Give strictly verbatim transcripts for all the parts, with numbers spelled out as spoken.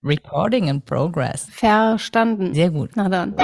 Recording in progress. Verstanden. Sehr gut. Na dann.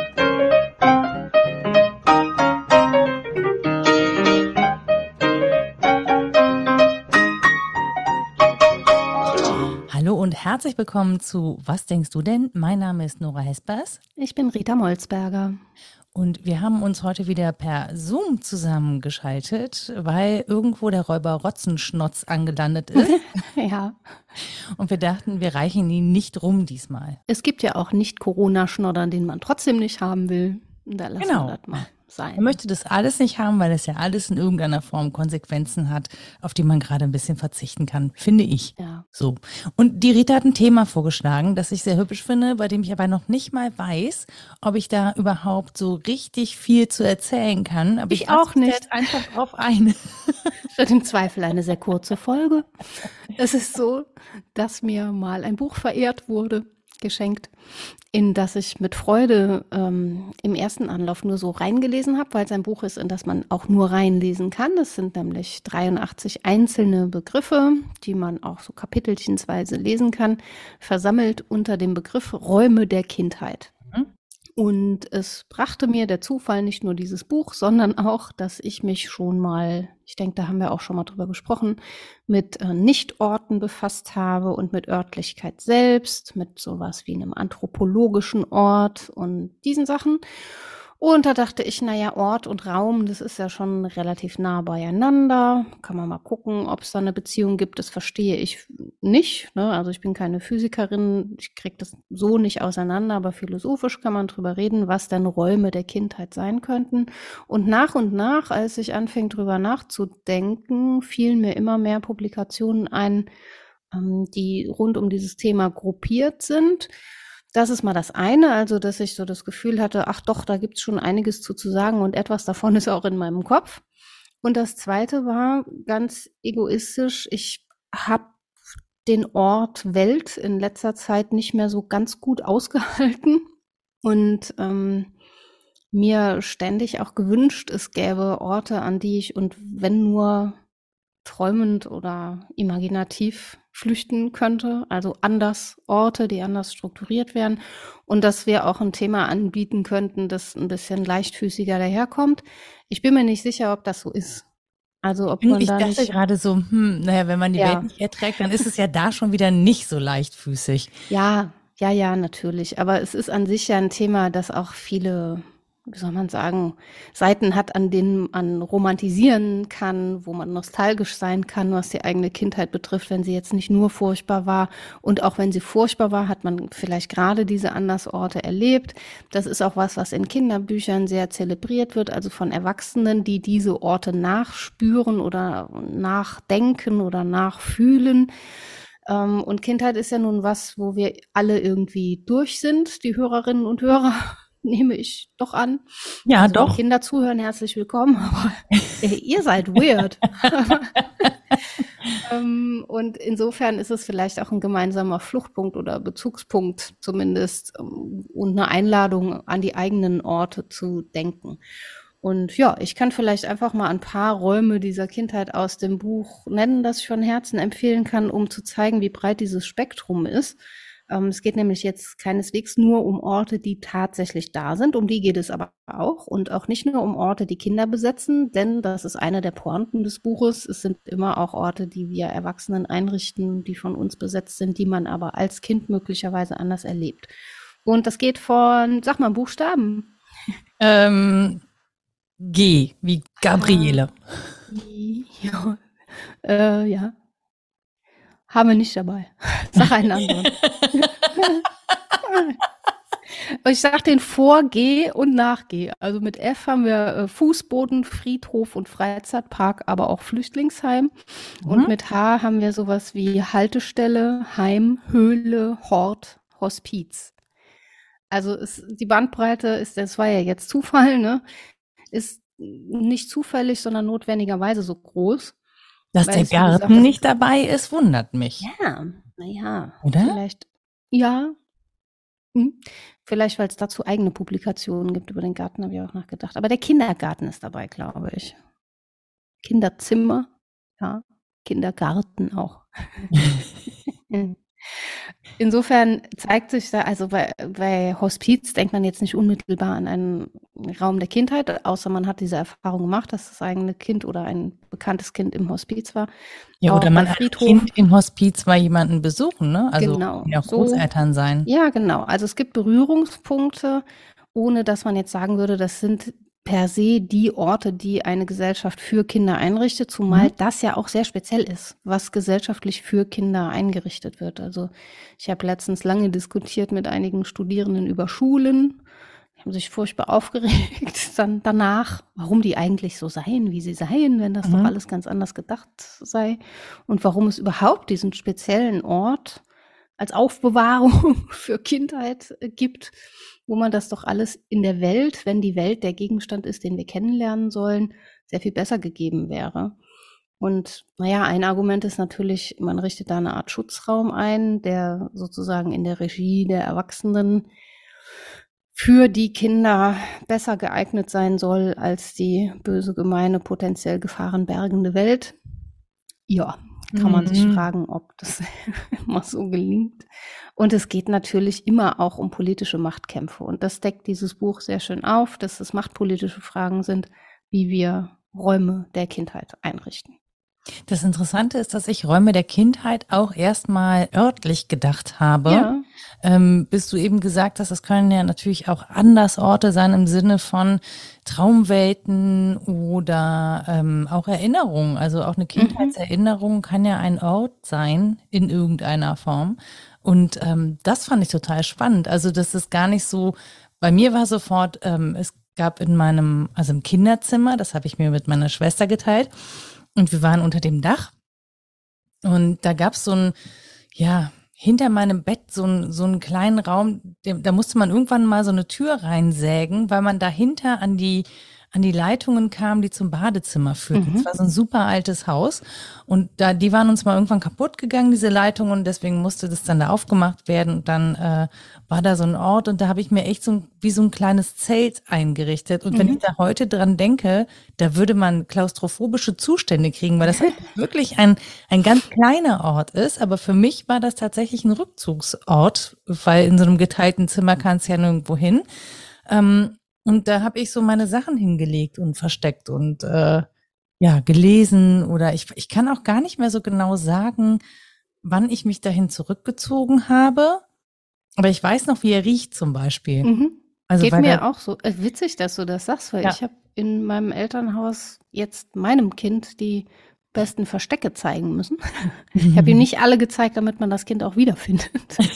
Hallo und herzlich willkommen zu Was denkst du denn? Mein Name ist Nora Hespers. Ich bin Rita Molzberger. Und wir haben uns heute wieder per Zoom zusammengeschaltet, weil irgendwo der Räuber Rotzenschnotz angelandet ist. Ja. Und wir dachten, wir reichen ihn nicht rum diesmal. Es gibt ja auch Nicht-Corona-Schnoddern, den man trotzdem nicht haben will. Da lassen Genau. wir das mal sein. Er möchte das alles nicht haben, weil es ja alles in irgendeiner Form Konsequenzen hat, auf die man gerade ein bisschen verzichten kann, finde ich. Ja. So. Und die Rita hat ein Thema vorgeschlagen, das ich sehr hübsch finde, bei dem ich aber noch nicht mal weiß, ob ich da überhaupt so richtig viel zu erzählen kann. Aber Ich ich lasse auch mich nicht. jetzt einfach drauf ein. Es wird im Zweifel eine sehr kurze Folge. Es ist so, dass mir mal ein Buch verehrt wurde, geschenkt, in das ich mit Freude ähm, im ersten Anlauf nur so reingelesen habe, weil es ein Buch ist, in das man auch nur reinlesen kann. Das sind nämlich dreiundachtzig einzelne Begriffe, die man auch so kapitelchensweise lesen kann, versammelt unter dem Begriff Räume der Kindheit. Mhm. Und es brachte mir der Zufall nicht nur dieses Buch, sondern auch, dass ich mich schon mal, ich denke, da haben wir auch schon mal drüber gesprochen, mit äh, Nichtorten befasst habe und mit Örtlichkeit selbst, mit sowas wie einem anthropologischen Ort und diesen Sachen. Und da dachte ich, naja, Ort und Raum, das ist ja schon relativ nah beieinander. Kann man mal gucken, ob es da eine Beziehung gibt. Das verstehe ich nicht. Ne? Also ich bin keine Physikerin, ich kriege das so nicht auseinander, aber philosophisch kann man drüber reden, was denn Räume der Kindheit sein könnten. Und nach und nach, als ich anfing, drüber nachzudenken, fielen mir immer mehr Publikationen ein, ähm, die rund um dieses Thema gruppiert sind. Das ist mal das eine, also dass ich so das Gefühl hatte, ach doch, da gibt's schon einiges zu, zu sagen und etwas davon ist auch in meinem Kopf. Und das zweite war ganz egoistisch, ich habe den Ort Welt in letzter Zeit nicht mehr so ganz gut ausgehalten und ähm, mir ständig auch gewünscht, es gäbe Orte, an die ich und wenn nur träumend oder imaginativ flüchten könnte, also anders Orte, die anders strukturiert werden und dass wir auch ein Thema anbieten könnten, das ein bisschen leichtfüßiger daherkommt. Ich bin mir nicht sicher, ob das so ist. Also ob man Ich da dachte nicht, gerade so, hm, naja, wenn man die Ja. Welt nicht erträgt, dann ist es ja da schon wieder nicht so leichtfüßig. ja, ja, ja, natürlich. Aber es ist an sich ja ein Thema, das auch viele, wie soll man sagen, Seiten hat, an denen man romantisieren kann, wo man nostalgisch sein kann, was die eigene Kindheit betrifft, wenn sie jetzt nicht nur furchtbar war. Und auch wenn sie furchtbar war, hat man vielleicht gerade diese Andersorte erlebt. Das ist auch was, was in Kinderbüchern sehr zelebriert wird, also von Erwachsenen, die diese Orte nachspüren oder nachdenken oder nachfühlen. Ähm, und Kindheit ist ja nun was, wo wir alle irgendwie durch sind, die Hörerinnen und Hörer, nehme ich doch an. Ja, Also wenn doch. Kinder zuhören, herzlich willkommen, aber äh, ihr seid weird. ähm, und insofern ist es vielleicht auch ein gemeinsamer Fluchtpunkt oder Bezugspunkt zumindest ähm, und eine Einladung, an die eigenen Orte zu denken. Und ja, ich kann vielleicht einfach mal ein paar Räume dieser Kindheit aus dem Buch nennen, das ich von Herzen empfehlen kann, um zu zeigen, wie breit dieses Spektrum ist. Ähm, es geht nämlich jetzt keineswegs nur um Orte, die tatsächlich da sind, um die geht es aber auch und auch nicht nur um Orte, die Kinder besetzen, denn das ist eine der Pointen des Buches. Es sind immer auch Orte, die wir Erwachsenen einrichten, die von uns besetzt sind, die man aber als Kind möglicherweise anders erlebt. Und das geht von, sag mal, Buchstaben. Ähm, G, wie Gabriele. Ja, äh, ja. Haben wir nicht dabei. Sag einen anderen. Ich sag den vor G und nach G. Also mit F haben wir äh, Fußboden, Friedhof und Freizeitpark, aber auch Flüchtlingsheim. Und Mhm. mit H haben wir sowas wie Haltestelle, Heim, Höhle, Hort, Hospiz. Also ist, die Bandbreite ist, das war ja jetzt Zufall, ne? Ist nicht zufällig, sondern notwendigerweise so groß. Dass Weil der es, wie gesagt, Garten nicht dabei ist, wundert mich. Ja, naja, Oder? vielleicht, ja, hm, vielleicht, weil es dazu eigene Publikationen gibt über den Garten, habe ich auch nachgedacht. Aber der Kindergarten ist dabei, glaube ich. Kinderzimmer, ja, Kindergarten auch. Insofern zeigt sich da, also bei, bei Hospiz denkt man jetzt nicht unmittelbar an einen Raum der Kindheit, außer man hat diese Erfahrung gemacht, dass das eigene Kind oder ein bekanntes Kind im Hospiz war. Ja, Auch oder bei man als Friedhof. Kind im Hospiz mal jemanden besuchen, ne? Also Genau. ja, So, Großeltern sein. ja, genau. Also es gibt Berührungspunkte, ohne dass man jetzt sagen würde, das sind per se die Orte, die eine Gesellschaft für Kinder einrichtet, zumal Mhm. das ja auch sehr speziell ist, was gesellschaftlich für Kinder eingerichtet wird. Also ich habe letztens lange diskutiert mit einigen Studierenden über Schulen, die haben sich furchtbar aufgeregt dann danach, warum die eigentlich so seien, wie sie seien, wenn das doch Mhm. alles ganz anders gedacht sei und warum es überhaupt diesen speziellen Ort als Aufbewahrung für Kindheit äh, gibt, wo man das doch alles in der Welt, wenn die Welt der Gegenstand ist, den wir kennenlernen sollen, sehr viel besser gegeben wäre. Und naja, ein Argument ist natürlich, man richtet da eine Art Schutzraum ein, der sozusagen in der Regie der Erwachsenen für die Kinder besser geeignet sein soll als die böse, gemeine, potenziell gefahrenbergende Welt. Ja, kann man sich Mhm. fragen, ob das immer so gelingt. Und es geht natürlich immer auch um politische Machtkämpfe. Und das deckt dieses Buch sehr schön auf, dass es machtpolitische Fragen sind, wie wir Räume der Kindheit einrichten. Das Interessante ist, dass ich Räume der Kindheit auch erstmal örtlich gedacht habe. Ja, Ähm, bis du eben gesagt hast, das können ja natürlich auch Andersorte sein im Sinne von Traumwelten oder ähm, auch Erinnerungen. Also auch eine mhm. Kindheitserinnerung kann ja ein Ort sein in irgendeiner Form. Und ähm, das fand ich total spannend. Also das ist gar nicht so, bei mir war sofort, ähm, es gab in meinem, also im Kinderzimmer, das habe ich mir mit meiner Schwester geteilt, und wir waren unter dem Dach und da gab's so ein, ja, hinter meinem Bett so ein so einen kleinen Raum, dem, da musste man irgendwann mal so eine Tür reinsägen, weil man dahinter an die an die Leitungen kam, die zum Badezimmer führten. Es Mhm. war so ein super altes Haus und da die waren uns mal irgendwann kaputt gegangen, diese Leitungen, und deswegen musste das dann da aufgemacht werden und dann äh, war da so ein Ort und da habe ich mir echt so ein, wie so ein kleines Zelt eingerichtet und wenn ich Mhm. da heute dran denke, da würde man klaustrophobische Zustände kriegen, weil das wirklich ein ein ganz kleiner Ort ist, aber für mich war das tatsächlich ein Rückzugsort, weil in so einem geteilten Zimmer kannst du ja nirgendwo hin. Ähm, und da habe ich so meine Sachen hingelegt und versteckt und äh, ja, gelesen oder ich, ich kann auch gar nicht mehr so genau sagen, wann ich mich dahin zurückgezogen habe. Aber ich weiß noch, wie er riecht zum Beispiel. Mhm. Also Geht weil da, mir auch so. Äh, witzig, dass du das sagst, weil ja. ich habe in meinem Elternhaus jetzt meinem Kind die besten Verstecke zeigen müssen. Ich habe ihm nicht alle gezeigt, damit man das Kind auch wiederfindet.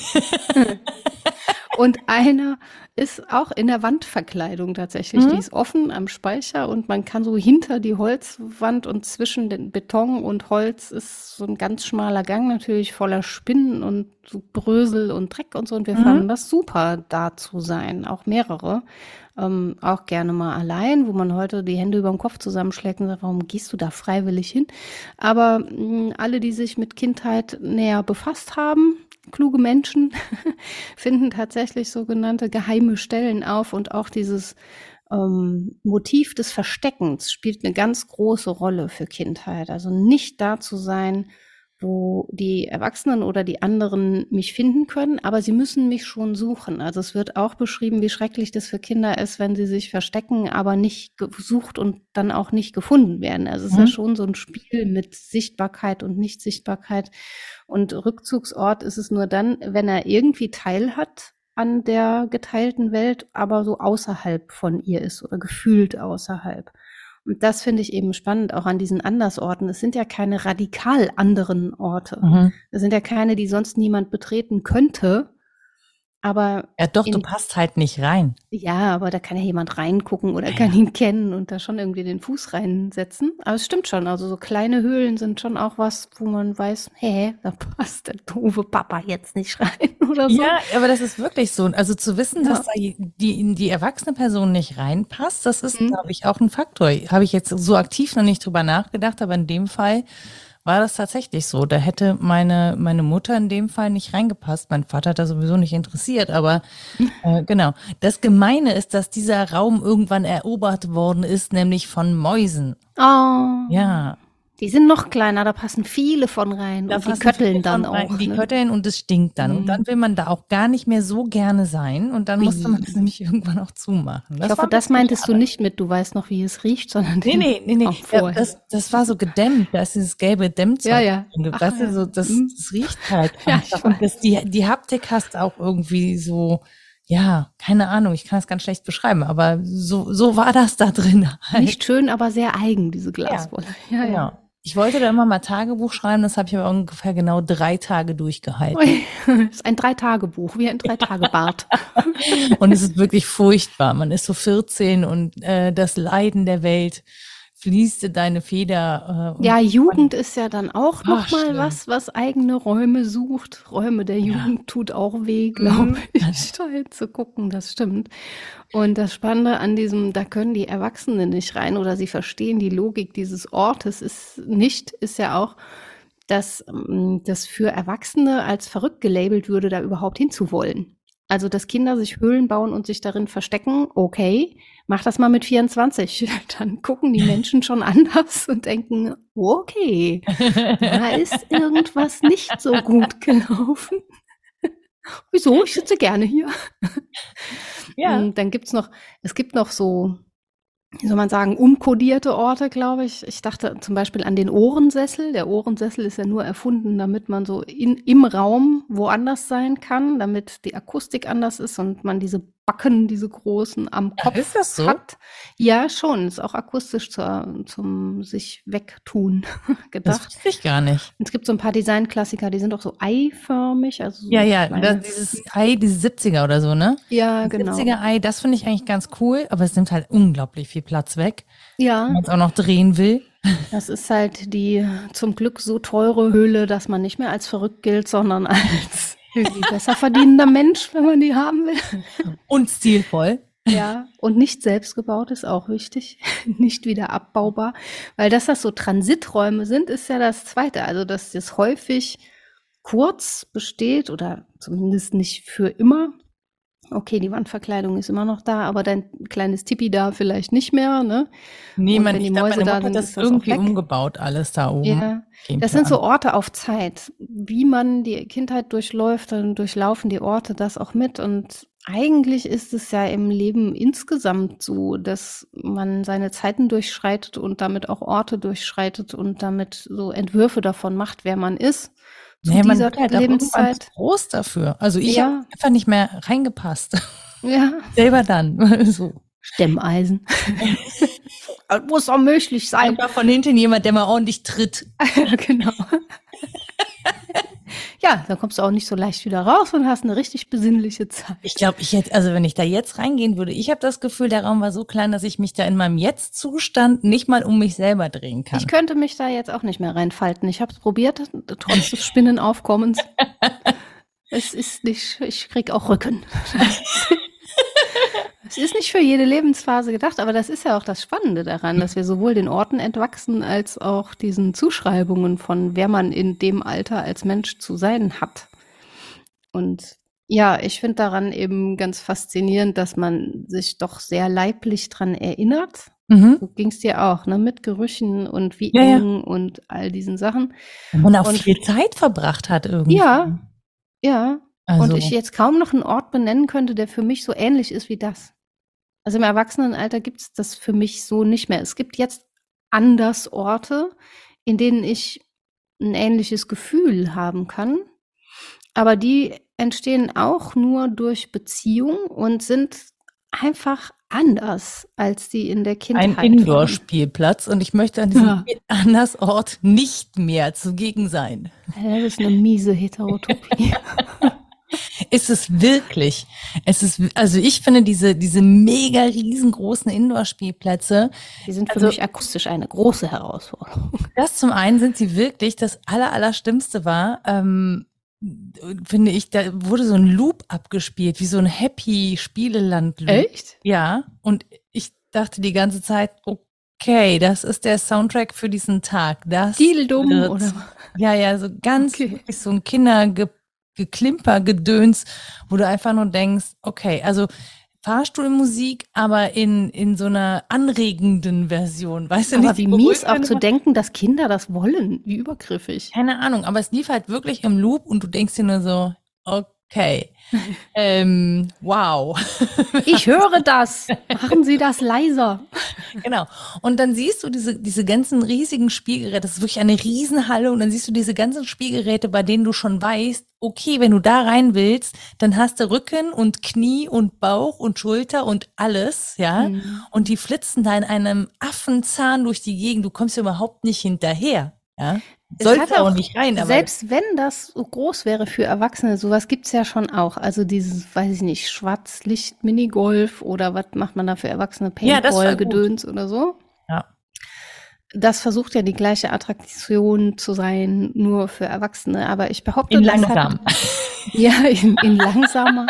Und einer ist auch in der Wandverkleidung tatsächlich. Die Mhm. ist offen am Speicher und man kann so hinter die Holzwand und zwischen den Beton und Holz ist so ein ganz schmaler Gang natürlich voller Spinnen und so Brösel und Dreck und so. Und wir Mhm. fanden das super, da zu sein. Auch mehrere. Ähm, auch gerne mal allein, wo man heute die Hände über dem Kopf zusammenschlägt und sagt, warum gehst du da freiwillig hin? Aber mh, alle, die sich mit Kindheit näher befasst haben, kluge Menschen, finden tatsächlich sogenannte geheime Stellen auf und auch dieses ähm, Motiv des Versteckens spielt eine ganz große Rolle für Kindheit. Also nicht da zu sein, wo die Erwachsenen oder die anderen mich finden können, aber sie müssen mich schon suchen. Also es wird auch beschrieben, wie schrecklich das für Kinder ist, wenn sie sich verstecken, aber nicht gesucht und dann auch nicht gefunden werden. Also es ist ja Mhm. schon so ein Spiel mit Sichtbarkeit und Nichtsichtbarkeit. Und Rückzugsort ist es nur dann, wenn er irgendwie Teil hat an der geteilten Welt, aber so außerhalb von ihr ist oder gefühlt außerhalb. Und das finde ich eben spannend, auch an diesen Andersorten. Es sind ja keine radikal anderen Orte. Mhm. Es sind ja keine, die sonst niemand betreten könnte. Aber Ja, doch, du in, passt halt nicht rein. ja, aber da kann ja jemand reingucken oder Ja, kann ja. ihn kennen und da schon irgendwie den Fuß reinsetzen. Aber es stimmt schon, also so kleine Höhlen sind schon auch was, wo man weiß, hä, da passt der doofe Papa jetzt nicht rein oder so. Ja, aber das ist wirklich so. Also zu wissen, dass Ja. da die in die erwachsene Person nicht reinpasst, das ist, Mhm. glaube ich, auch ein Faktor. Habe ich jetzt so aktiv noch nicht drüber nachgedacht, aber in dem Fall war das tatsächlich so. Da hätte meine, meine Mutter in dem Fall nicht reingepasst. Mein Vater hat da sowieso nicht interessiert, aber äh, genau. Das Gemeine ist, dass dieser Raum irgendwann erobert worden ist, nämlich von Mäusen. Oh. Ja. Die sind noch kleiner, da passen viele von rein Da und die passen kötteln viele dann von rein, auch. die Ne? Kötteln und es stinkt dann. Und Mhm. dann will man da auch gar nicht mehr so gerne sein. Und dann musste man Ui. es nämlich irgendwann auch zumachen. Ich Das war hoffe, ein das bisschen meintest du schade. nicht mit, du weißt noch, wie es riecht, sondern Nee, den nee, nee, nee. Raum Ja, vorher. das, das war so gedämmt. Da ist dieses gelbe Ja, Dämmzeug ja. drin. Ach, Weißt du, ja. so, das, Mhm. das riecht halt Ja, einfach. ich Und das, weiß. die, die Haptik hast auch irgendwie so, ja, keine Ahnung, ich kann es ganz schlecht beschreiben, aber so, so war das da drin halt. Nicht schön, aber sehr eigen, diese Glaswolle. Ja, ja. Genau. Ich wollte da immer mal Tagebuch schreiben, das habe ich aber ungefähr genau drei Tage durchgehalten. Ui. Das ist ein Drei-Tage-Buch, wie ein Drei-Tage-Bart. Und es ist wirklich furchtbar. Man ist so vierzehn und äh, das Leiden der Welt fließt in deine Feder. Äh, und Ja, Jugend ist ja dann auch ach, noch mal schlimm. was, was eigene Räume sucht. Räume der Ja. Jugend tut auch weh, glaube Mhm. ich, da hinzugucken, das stimmt. Und das Spannende an diesem, da können die Erwachsenen nicht rein oder sie verstehen die Logik dieses Ortes ist nicht, ist ja auch, dass ähm, das für Erwachsene als verrückt gelabelt würde, da überhaupt hinzuwollen. Also, dass Kinder sich Höhlen bauen und sich darin verstecken, okay, mach das mal mit vierundzwanzig. Dann gucken die Menschen schon anders und denken, okay, da ist irgendwas nicht so gut gelaufen. Wieso? Ich sitze gerne hier. Ja. Und dann gibt's noch, es gibt noch so, wie soll man sagen, umkodierte Orte, glaube ich. Ich dachte zum Beispiel an den Ohrensessel. Der Ohrensessel ist ja nur erfunden, damit man so in, im Raum woanders sein kann, damit die Akustik anders ist und man diese Backen, diese großen am Ach, Kopf ist das so? hat. Ja, schon. Ist auch akustisch zur, zum sich wegtun Das gedacht. wusste ich gar nicht. Und es gibt so ein paar Designklassiker, die sind auch so eiförmig. Also so Ja, ja, kleine, das, dieses Ei, dieses siebziger oder so, ne? ja, Das genau. siebziger Ei, das finde ich eigentlich ganz cool, aber es nimmt halt unglaublich viel Platz weg, wenn Ja, man es auch noch drehen will. das ist halt die zum Glück so teure Höhle, dass man nicht mehr als verrückt gilt, sondern als irgendwie besser verdienender Mensch, wenn man die haben will. Und stilvoll. Ja, und nicht selbst gebaut ist auch wichtig, nicht wieder abbaubar, weil dass das so Transiträume sind, ist ja das Zweite. Also, dass das häufig kurz besteht oder zumindest nicht für immer. Okay, die Wandverkleidung ist immer noch da, aber dein kleines Tipi da vielleicht nicht mehr, ne? Nee, Und man, wenn die ich glaube, Mäuse meine da Mutter hat sind, das ist das auch irgendwie weg. umgebaut, alles da oben. Ja, Kein das sind so Plan. Orte auf Zeit. Wie man die Kindheit durchläuft, dann durchlaufen die Orte das auch mit. Und eigentlich ist es ja im Leben insgesamt so, dass man seine Zeiten durchschreitet und damit auch Orte durchschreitet und damit so Entwürfe davon macht, wer man ist zu Naja, man dieser wird halt auch irgendwann zu Lebenszeit. groß dafür. Also ich habe Ja, einfach nicht mehr reingepasst. ja. Selber dann. So. Stemmeisen. Das muss auch möglich sein. Einfach von hinten jemand, der mal ordentlich tritt. Ja, genau. Ja, dann kommst du auch nicht so leicht wieder raus und hast eine richtig besinnliche Zeit. Ich glaube, ich jetzt, also wenn ich da jetzt reingehen würde, ich habe das Gefühl, der Raum war so klein, dass ich mich da in meinem Jetzt-Zustand nicht mal um mich selber drehen kann. Ich könnte mich da jetzt auch nicht mehr reinfalten. Ich habe es probiert, trotz des Spinnenaufkommens. Es ist nicht, ich krieg auch Rücken. Es ist nicht für jede Lebensphase gedacht, aber das ist ja auch das Spannende daran, dass wir sowohl den Orten entwachsen als auch diesen Zuschreibungen von, wer man in dem Alter als Mensch zu sein hat. Und ja, ich finde daran eben ganz faszinierend, dass man sich doch sehr leiblich dran erinnert. Mhm. So ging es dir auch, ne? Mit Gerüchen und wie Ja, ja. eng und all diesen Sachen. Und man auch Und- viel Zeit verbracht hat irgendwie. Ja. Ja. Also, Und ich jetzt kaum noch einen Ort benennen könnte, der für mich so ähnlich ist wie das. Also im Erwachsenenalter gibt es das für mich so nicht mehr. Es gibt jetzt anders Orte, in denen ich ein ähnliches Gefühl haben kann. Aber die entstehen auch nur durch Beziehung und sind einfach anders, als die in der Kindheit ein waren. Indoor-Spielplatz und ich möchte an diesem Ja. Andersort nicht mehr zugegen sein. Das ist eine miese Heterotopie. Ist es wirklich? Es ist, also ich finde diese, diese mega riesengroßen Indoor-Spielplätze, Die sind für Also- mich akustisch eine große Herausforderung. das zum einen sind sie wirklich, das aller, allerschlimmste war, ähm, finde ich, da wurde so ein Loop abgespielt, wie so ein Happy-Spieleland-Loop. Echt? Ja, und ich dachte die ganze Zeit, okay, das ist der Soundtrack für diesen Tag. Das Diedeldum wird- oder? Ja, ja, so ganz Okay. wirklich so ein Kindergeklimper, Gedöns, wo du einfach nur denkst, okay, also Fahrstuhlmusik, aber in, in so einer anregenden Version. Weißt du Aber nicht? wie so mies ruhig, auch zu denken, dass Kinder das wollen. Wie übergriffig. keine Ahnung, aber es lief halt wirklich im Loop und du denkst dir nur so, okay, ähm, wow. Ich höre das. Machen Sie das leiser. Genau. Und dann siehst du diese, diese ganzen riesigen Spielgeräte, das ist wirklich eine Riesenhalle und dann siehst du diese ganzen Spielgeräte, bei denen du schon weißt, okay, wenn du da rein willst, dann hast du Rücken und Knie und Bauch und Schulter und alles, ja. Mhm. Und die flitzen da in einem Affenzahn durch die Gegend, du kommst ja überhaupt nicht hinterher, ja. Es Sollst hat auch auch, nicht rein, aber selbst wenn das so groß wäre für Erwachsene, sowas gibt's ja schon auch. Also dieses, weiß ich nicht, Schwarzlicht-Minigolf oder was macht man da für Erwachsene? ja, das war gut. Paintball-Gedöns oder so. Ja. Das versucht ja die gleiche Attraktion zu sein, nur für Erwachsene. Aber ich behaupte, In das langsam. Hat, ja, in, in langsamer,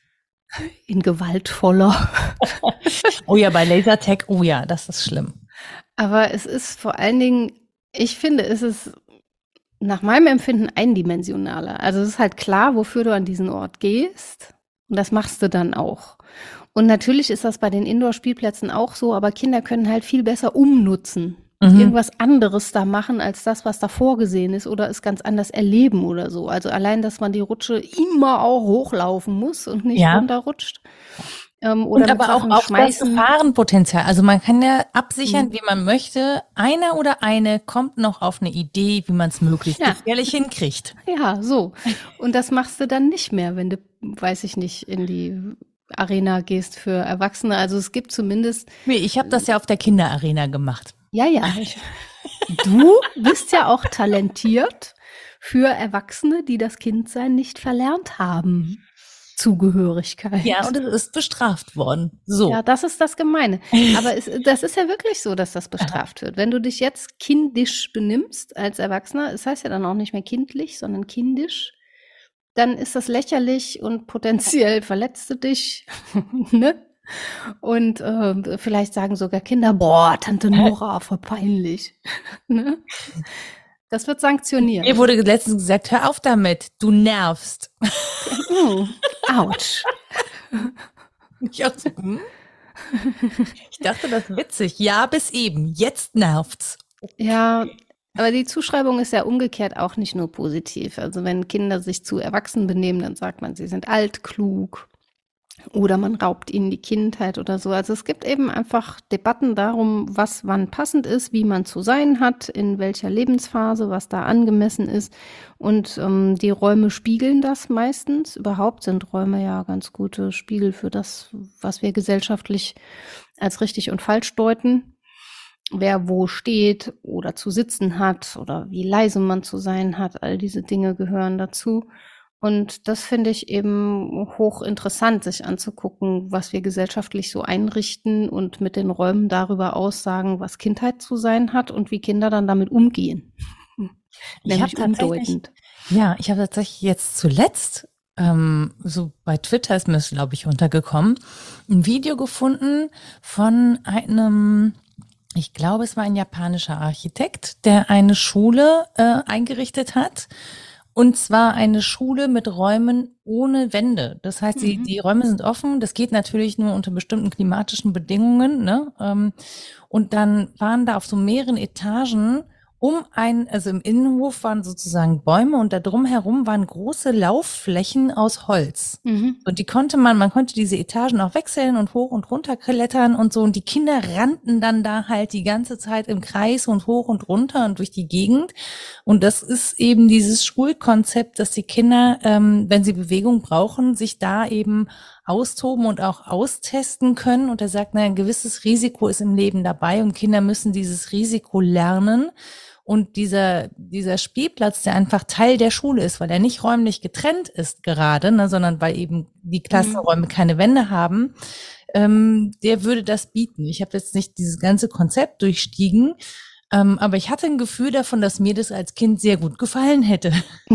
in gewaltvoller. Oh ja, bei Lasertag, oh ja, das ist schlimm. Aber es ist vor allen Dingen, ich finde, es ist nach meinem Empfinden eindimensionaler. Also es ist halt klar, wofür du an diesen Ort gehst. Und das machst du dann auch. Und natürlich ist das bei den Indoor-Spielplätzen auch so, aber Kinder können halt viel besser umnutzen. Mhm. Irgendwas anderes da machen, als das, was da vorgesehen ist, oder es ganz anders erleben oder so. Also allein, dass man die Rutsche immer auch hochlaufen muss und nicht Ja. runterrutscht. Ähm, oder Und mit aber auch, Sachen auch das schmeißen. Gefahrenpotenzial. Also man kann ja absichern, Mhm. wie man möchte. Einer oder eine kommt noch auf eine Idee, wie man es möglichst Ja. gefährlich hinkriegt. Ja, so. Und das machst du dann nicht mehr, wenn du, weiß ich nicht, in die Arena gehst für Erwachsene. Also es gibt zumindest, Nee, ich habe das ja auf der Kinderarena gemacht. ja, ja. Ich, du bist ja auch talentiert für Erwachsene, die das Kindsein nicht verlernt haben. Zugehörigkeit. Ja, und es ist bestraft worden. So. Ja, das ist das Gemeine. Aber es, das ist ja wirklich so, dass das bestraft wird. Wenn du dich jetzt kindisch benimmst als Erwachsener, es heißt ja dann auch nicht mehr kindlich, sondern kindisch, dann ist das lächerlich und potenziell verletzt du dich. Ne? Und äh, vielleicht sagen sogar Kinder, boah, Tante Nora, voll peinlich. Ne? Das wird sanktioniert. Mir wurde letztens gesagt, hör auf damit, du nervst. Mm, ouch. Ich, auch so, hm? Ich dachte, das ist witzig. Ja, bis eben. Jetzt nervt's. Ja, aber die Zuschreibung ist ja umgekehrt auch nicht nur positiv. Also wenn Kinder sich zu erwachsen benehmen, dann sagt man, sie sind alt, klug oder man raubt ihnen die Kindheit oder so. Also es gibt eben einfach Debatten darum, was wann passend ist, wie man zu sein hat, in welcher Lebensphase, was da angemessen ist. Und ähm, die Räume spiegeln das meistens. Überhaupt sind Räume ja ganz gute Spiegel für das, was wir gesellschaftlich als richtig und falsch deuten. Wer wo steht oder zu sitzen hat oder wie leise man zu sein hat, all diese Dinge gehören dazu. Und das finde ich eben hochinteressant, sich anzugucken, was wir gesellschaftlich so einrichten und mit den Räumen darüber aussagen, was Kindheit zu sein hat und wie Kinder dann damit umgehen. Ich Nämlich hab tatsächlich- umdeutend. Ja, ich habe tatsächlich jetzt zuletzt, ähm, so bei Twitter ist mir das, glaube ich, untergekommen, ein Video gefunden von einem, ich glaube, es war ein japanischer Architekt, der eine Schule äh, eingerichtet hat. Und zwar eine Schule mit Räumen ohne Wände. Das heißt, die, Mhm. die Räume sind offen. Das geht natürlich nur unter bestimmten klimatischen Bedingungen. Ne? Ähm, Und dann waren da auf so mehreren Etagen um ein, also im Innenhof waren sozusagen Bäume und da drumherum waren große Laufflächen aus Holz. Mhm. Und die konnte man, man konnte diese Etagen auch wechseln und hoch und runter klettern und so. Und die Kinder rannten dann da halt die ganze Zeit im Kreis und hoch und runter und durch die Gegend. Und das ist eben dieses Schulkonzept, dass die Kinder, ähm, wenn sie Bewegung brauchen, sich da eben austoben und auch austesten können. Und er sagt, na, ein gewisses Risiko ist im Leben dabei und Kinder müssen dieses Risiko lernen. Und dieser, dieser Spielplatz, der einfach Teil der Schule ist, weil er nicht räumlich getrennt ist gerade, ne, sondern weil eben die Klassenräume keine Wände haben, ähm, der würde das bieten. Ich habe jetzt nicht dieses ganze Konzept durchstiegen, ähm, aber ich hatte ein Gefühl davon, dass mir das als Kind sehr gut gefallen hätte.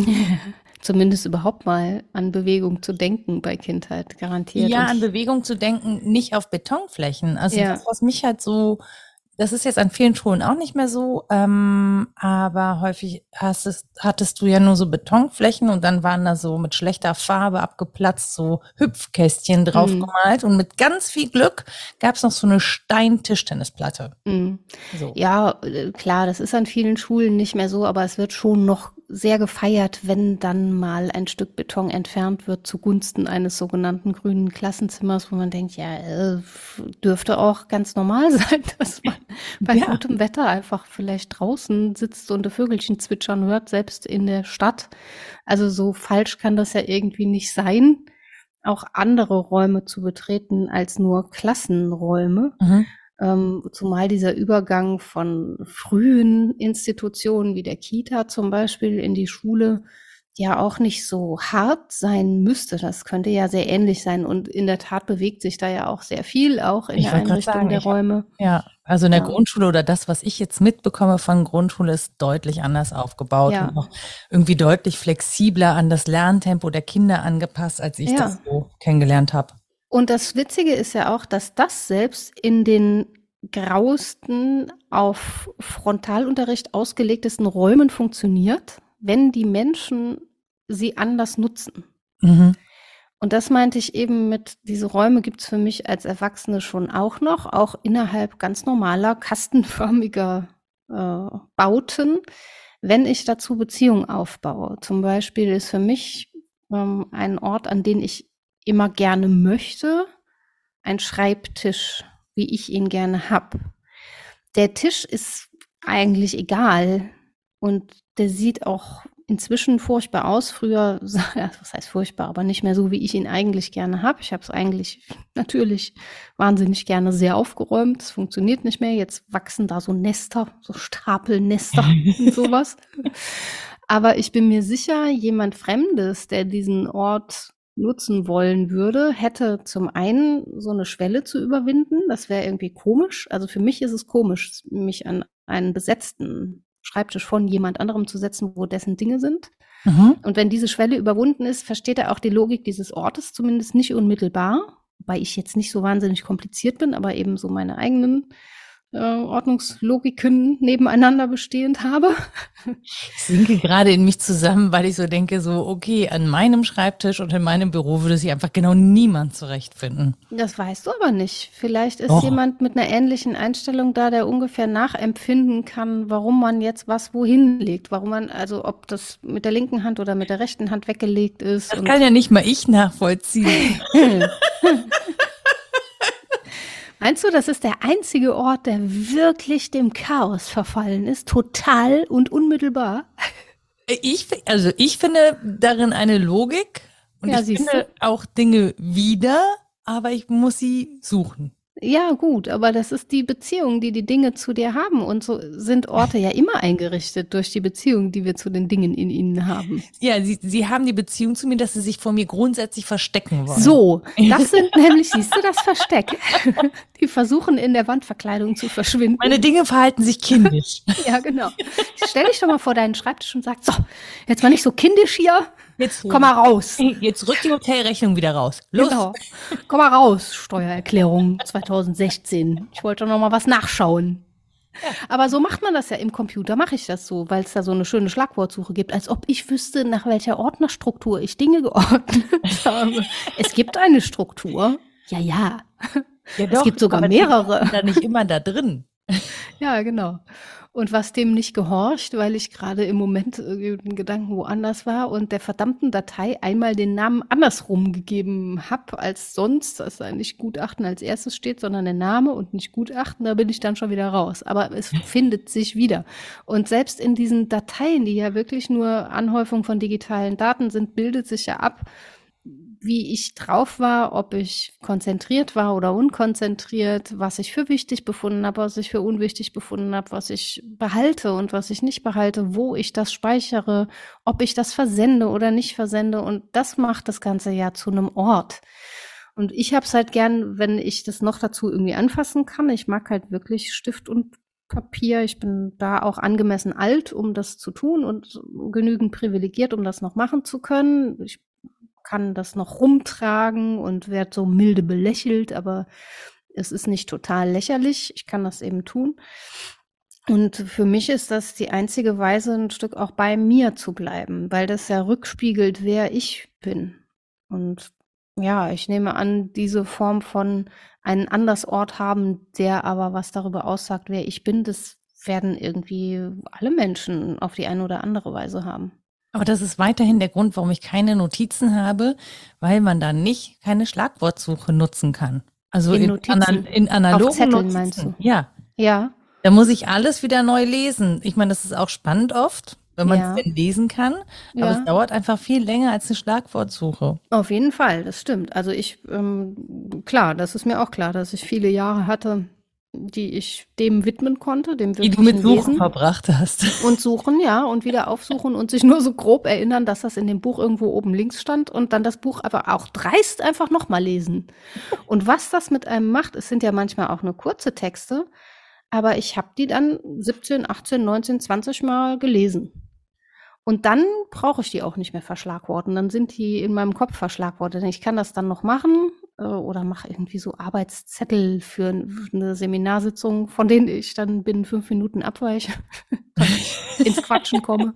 Zumindest überhaupt mal an Bewegung zu denken bei Kindheit, garantiert. Ja, Und an Bewegung zu denken, nicht auf Betonflächen. Also Ja. das, was mich halt so Das ist jetzt an vielen Schulen auch nicht mehr so, ähm, aber häufig hast es, hattest du ja nur so Betonflächen und dann waren da so mit schlechter Farbe abgeplatzt so Hüpfkästchen Mhm. draufgemalt und mit ganz viel Glück gab es noch so eine Stein-Tischtennisplatte. Mhm. So. Ja, äh, klar, das ist an vielen Schulen nicht mehr so, aber es wird schon noch sehr gefeiert, wenn dann mal ein Stück Beton entfernt wird zugunsten eines sogenannten grünen Klassenzimmers, wo man denkt, ja, äh, dürfte auch ganz normal sein, dass man bei Ja. gutem Wetter einfach vielleicht draußen sitzt und die Vögelchen zwitschern hört, selbst in der Stadt. Also so falsch kann das ja irgendwie nicht sein, auch andere Räume zu betreten als nur Klassenräume. Mhm. Ähm, zumal dieser Übergang von frühen Institutionen wie der Kita zum Beispiel in die Schule ja auch nicht so hart sein müsste. Das könnte ja sehr ähnlich sein. Und in der Tat bewegt sich da ja auch sehr viel, auch in Ich der wollte gerade Einrichtung sagen, der ich hab, Räume. ja, also in der Ja, Grundschule oder das, was ich jetzt mitbekomme von Grundschule, ist deutlich anders aufgebaut ja, und auch irgendwie deutlich flexibler an das Lerntempo der Kinder angepasst, als ich das ja. so kennengelernt habe. Und das Witzige ist ja auch, dass das selbst in den grauesten, auf Frontalunterricht ausgelegtesten Räumen funktioniert, wenn die Menschen sie anders nutzen. Mhm. Und das meinte ich eben mit, diese Räume gibt's für mich als Erwachsene schon auch noch, auch innerhalb ganz normaler, kastenförmiger äh, Bauten, wenn ich dazu Beziehungen aufbaue. Zum Beispiel ist für mich ähm, ein Ort, an den ich immer gerne möchte, ein Schreibtisch, wie ich ihn gerne hab. Der Tisch ist eigentlich egal und der sieht auch inzwischen furchtbar aus. Früher, ja, was heißt furchtbar, aber nicht mehr so, wie ich ihn eigentlich gerne habe. Ich habe es eigentlich natürlich wahnsinnig gerne sehr aufgeräumt. Es funktioniert nicht mehr. Jetzt wachsen da so Nester, so Stapelnester und sowas. Aber ich bin mir sicher, jemand Fremdes, der diesen Ort nutzen wollen würde, hätte zum einen so eine Schwelle zu überwinden. Das wäre irgendwie komisch. Also für mich ist es komisch, mich an einen besetzten Schreibtisch von jemand anderem zu setzen, wo dessen Dinge sind. Mhm. Und wenn diese Schwelle überwunden ist, versteht er auch die Logik dieses Ortes zumindest nicht unmittelbar, wobei ich jetzt nicht so wahnsinnig kompliziert bin, aber eben so meine eigenen äh, Ordnungslogiken nebeneinander bestehend habe. Ich sinke gerade in mich zusammen, weil ich so denke, so, okay, an meinem Schreibtisch und in meinem Büro würde sich einfach genau niemand zurechtfinden. Das weißt du aber nicht. Vielleicht ist Doch. jemand mit einer ähnlichen Einstellung da, der ungefähr nachempfinden kann, warum man jetzt was wohin legt, warum man, also ob das mit der linken Hand oder mit der rechten Hand weggelegt ist. Das Und kann ja nicht mal ich nachvollziehen. meinst du, das ist der einzige Ort, der wirklich dem Chaos verfallen ist, total und unmittelbar? Ich, also ich finde darin eine Logik und Ja, ich siehst du? finde auch Dinge wieder, aber ich muss sie suchen. Ja, gut, aber das ist die Beziehung, die die Dinge zu dir haben. Und so sind Orte ja immer eingerichtet durch die Beziehung, die wir zu den Dingen in ihnen haben. Ja, sie, sie haben die Beziehung zu mir, dass sie sich vor mir grundsätzlich verstecken wollen. So, das sind nämlich, siehst du, das Versteck. Die versuchen in der Wandverkleidung zu verschwinden. Meine Dinge verhalten sich kindisch. Ja, genau. Stell dich doch mal vor deinen Schreibtisch und sag, so, jetzt mal nicht so kindisch hier, Jetzt, komm mal raus. jetzt rückt die Hotelrechnung wieder raus. Los. Genau. Komm mal raus, Steuererklärung zweitausendsechzehn. Ich wollte noch mal was nachschauen. Aber so macht man das ja im Computer, mache ich das so, weil es da so eine schöne Schlagwortsuche gibt, als ob ich wüsste, nach welcher Ordnerstruktur ich Dinge geordnet habe. Es gibt eine Struktur. Ja, ja. Ja, Es doch, gibt sogar aber die mehrere. sind da nicht immer da drin. Ja, genau. Und was dem nicht gehorcht, weil ich gerade im Moment irgendwie den Gedanken woanders war und der verdammten Datei einmal den Namen andersrum gegeben habe als sonst, dass da nicht Gutachten als erstes steht, sondern der Name und nicht Gutachten, da bin ich dann schon wieder raus. Aber es findet sich wieder. Und selbst in diesen Dateien, die ja wirklich nur Anhäufung von digitalen Daten sind, bildet sich ja ab, wie ich drauf war, ob ich konzentriert war oder unkonzentriert, was ich für wichtig befunden habe, was ich für unwichtig befunden habe, was ich behalte und was ich nicht behalte, wo ich das speichere, ob ich das versende oder nicht versende. Und das macht das Ganze ja zu einem Ort. Und ich habe es halt gern, wenn ich das noch dazu irgendwie anfassen kann. Ich mag halt wirklich Stift und Papier. Ich bin da auch angemessen alt, um das zu tun und genügend privilegiert, um das noch machen zu können. Ich kann das noch rumtragen und werde so milde belächelt, aber es ist nicht total lächerlich, ich kann das eben tun. Und für mich ist das die einzige Weise, ein Stück auch bei mir zu bleiben, weil das ja rückspiegelt, wer ich bin. Und ja, ich nehme an, diese Form von einen Andersort haben, der aber was darüber aussagt, wer ich bin, das werden irgendwie alle Menschen auf die eine oder andere Weise haben. Aber das ist weiterhin der Grund, warum ich keine Notizen habe, weil man dann nicht keine Schlagwortsuche nutzen kann. Also In in, Notizen, anal in auf analogen Zetteln meinst Notizen. du? Ja, Ja, da muss ich alles wieder neu lesen. Ich meine, das ist auch spannend oft, wenn man es ja, denn lesen kann, aber es ja. dauert einfach viel länger als eine Schlagwortsuche. Auf jeden Fall, das stimmt. Also ich, ähm, klar, das ist mir auch klar, dass ich viele Jahre hatte, die ich dem widmen konnte, dem Die du mit wirklichen Suchen Lesen verbracht hast. und suchen, ja, und wieder aufsuchen und sich nur so grob erinnern, dass das in dem Buch irgendwo oben links stand und dann das Buch aber auch dreist einfach nochmal lesen. Und was das mit einem macht, es sind ja manchmal auch nur kurze Texte, aber ich habe die dann siebzehn, achtzehn, neunzehn, zwanzig Mal gelesen. Und dann brauche ich die auch nicht mehr verschlagworten. Dann sind die in meinem Kopf verschlagwortet. Ich kann das dann noch machen äh, oder mache irgendwie so Arbeitszettel für n- eine Seminarsitzung, von denen ich dann binnen fünf Minuten abweiche, dass ich ins Quatschen komme.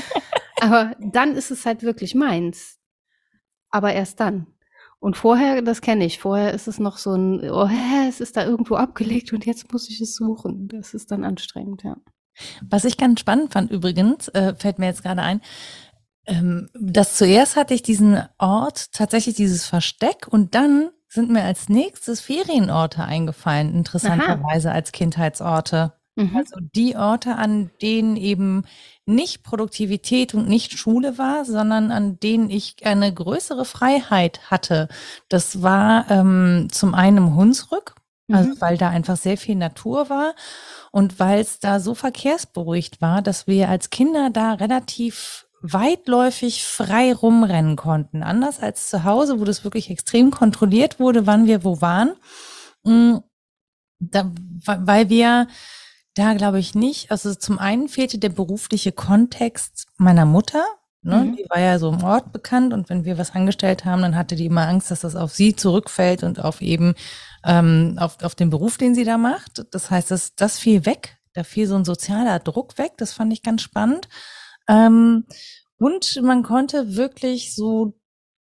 Aber dann ist es halt wirklich meins. Aber erst dann. Und vorher, das kenne ich, vorher ist es noch so ein, oh, hä, es ist da irgendwo abgelegt und jetzt muss ich es suchen. Das ist dann anstrengend, ja. Was ich ganz spannend fand übrigens, äh, fällt mir jetzt gerade ein, ähm, dass zuerst hatte ich diesen Ort, tatsächlich dieses Versteck und dann sind mir als nächstes Ferienorte eingefallen, interessanterweise als Kindheitsorte. Mhm. Also die Orte, an denen eben nicht Produktivität und nicht Schule war, sondern an denen ich eine größere Freiheit hatte. Das war ähm, zum einen im Hunsrück, also Mhm. weil da einfach sehr viel Natur war und weil es da so verkehrsberuhigt war, dass wir als Kinder da relativ weitläufig frei rumrennen konnten. Anders als zu Hause, wo das wirklich extrem kontrolliert wurde, wann wir wo waren. Mm, Da, weil wir da glaube ich nicht. Also zum einen fehlte der berufliche Kontext meiner Mutter. Ne? Mhm. Die war ja so im Ort bekannt und wenn wir was angestellt haben, dann hatte die immer Angst, dass das auf sie zurückfällt und auf eben ähm, auf, auf den Beruf, den sie da macht. Das heißt, das, das fiel weg. Da fiel so ein sozialer Druck weg. Das fand ich ganz spannend. Ähm, und man konnte wirklich so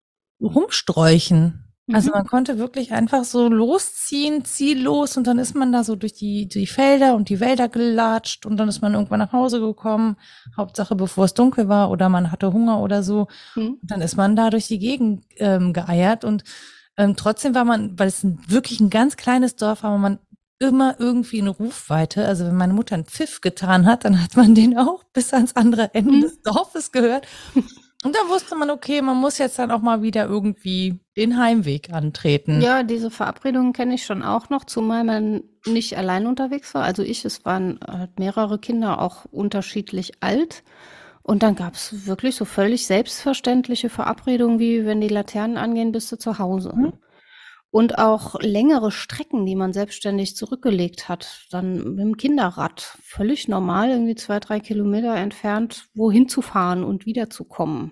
rumsträuchen. Also Mhm. man konnte wirklich einfach so losziehen, ziellos und dann ist man da so durch die, die Felder und die Wälder gelatscht und dann ist man irgendwann nach Hause gekommen. Hauptsache, bevor es dunkel war oder man hatte Hunger oder so. Mhm. Und dann ist man da durch die Gegend ähm, geeiert und ähm, trotzdem war man, weil es ein, wirklich ein ganz kleines Dorf war, war man immer irgendwie in Rufweite. Also wenn meine Mutter einen Pfiff getan hat, dann hat man den auch bis ans andere Ende Mhm. des Dorfes gehört. Und dann wusste man, okay, man muss jetzt dann auch mal wieder irgendwie den Heimweg antreten. Ja, diese Verabredungen kenne ich schon auch noch, zumal man nicht allein unterwegs war. Also ich, es waren halt mehrere Kinder, auch unterschiedlich alt. Und dann gab es wirklich so völlig selbstverständliche Verabredungen, wie wenn die Laternen angehen, bist du zu Hause. Mhm. Und auch längere Strecken, die man selbstständig zurückgelegt hat, dann mit dem Kinderrad, völlig normal, irgendwie zwei, drei Kilometer entfernt, wohin zu fahren und wiederzukommen.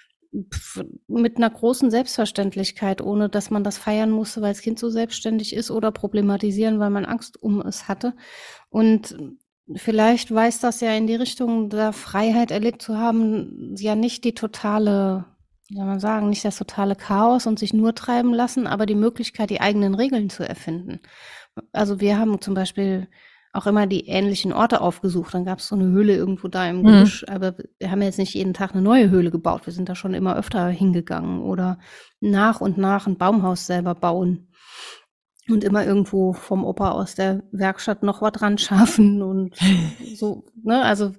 Pf, mit einer großen Selbstverständlichkeit, ohne dass man das feiern musste, weil das Kind so selbstständig ist oder problematisieren, weil man Angst um es hatte. Und vielleicht weist das ja in die Richtung, da Freiheit erlebt zu haben, ja nicht die totale, wie soll man sagen, nicht das totale Chaos und sich nur treiben lassen, aber die Möglichkeit, die eigenen Regeln zu erfinden. Also wir haben zum Beispiel auch immer die ähnlichen Orte aufgesucht. Dann gab es so eine Höhle irgendwo da im Mhm. Gebüsch, aber wir haben jetzt nicht jeden Tag eine neue Höhle gebaut. Wir sind da schon immer öfter hingegangen oder nach und nach ein Baumhaus selber bauen und immer irgendwo vom Opa aus der Werkstatt noch was dran schaffen und so, ne? Also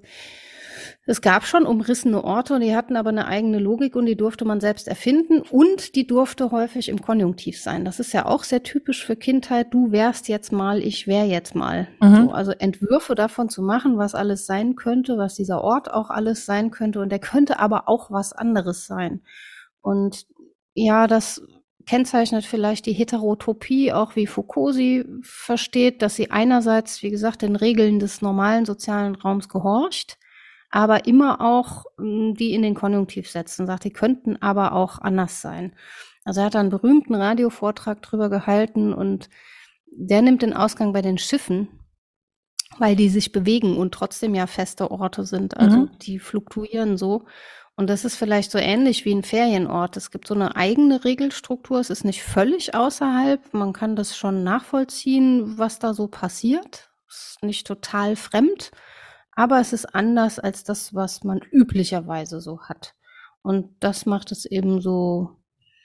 es gab schon umrissene Orte und die hatten aber eine eigene Logik und die durfte man selbst erfinden und die durfte häufig im Konjunktiv sein. Das ist ja auch sehr typisch für Kindheit. Du wärst jetzt mal, ich wär jetzt mal. Mhm. So, also Entwürfe davon zu machen, was alles sein könnte, was dieser Ort auch alles sein könnte und der könnte aber auch was anderes sein. Und ja, das kennzeichnet vielleicht die Heterotopie, auch wie Foucault sie versteht, dass sie einerseits, wie gesagt, den Regeln des normalen sozialen Raums gehorcht, aber immer auch mh, die in den Konjunktiv setzt und sagt, die könnten aber auch anders sein. Also er hat da einen berühmten Radiovortrag drüber gehalten und der nimmt den Ausgang bei den Schiffen, weil die sich bewegen und trotzdem ja feste Orte sind. Also Mhm. die fluktuieren so. Und das ist vielleicht so ähnlich wie ein Ferienort. Es gibt so eine eigene Regelstruktur. Es ist nicht völlig außerhalb. Man kann das schon nachvollziehen, was da so passiert. Es ist nicht total fremd, aber es ist anders als das, was man üblicherweise so hat. Und das macht es eben so,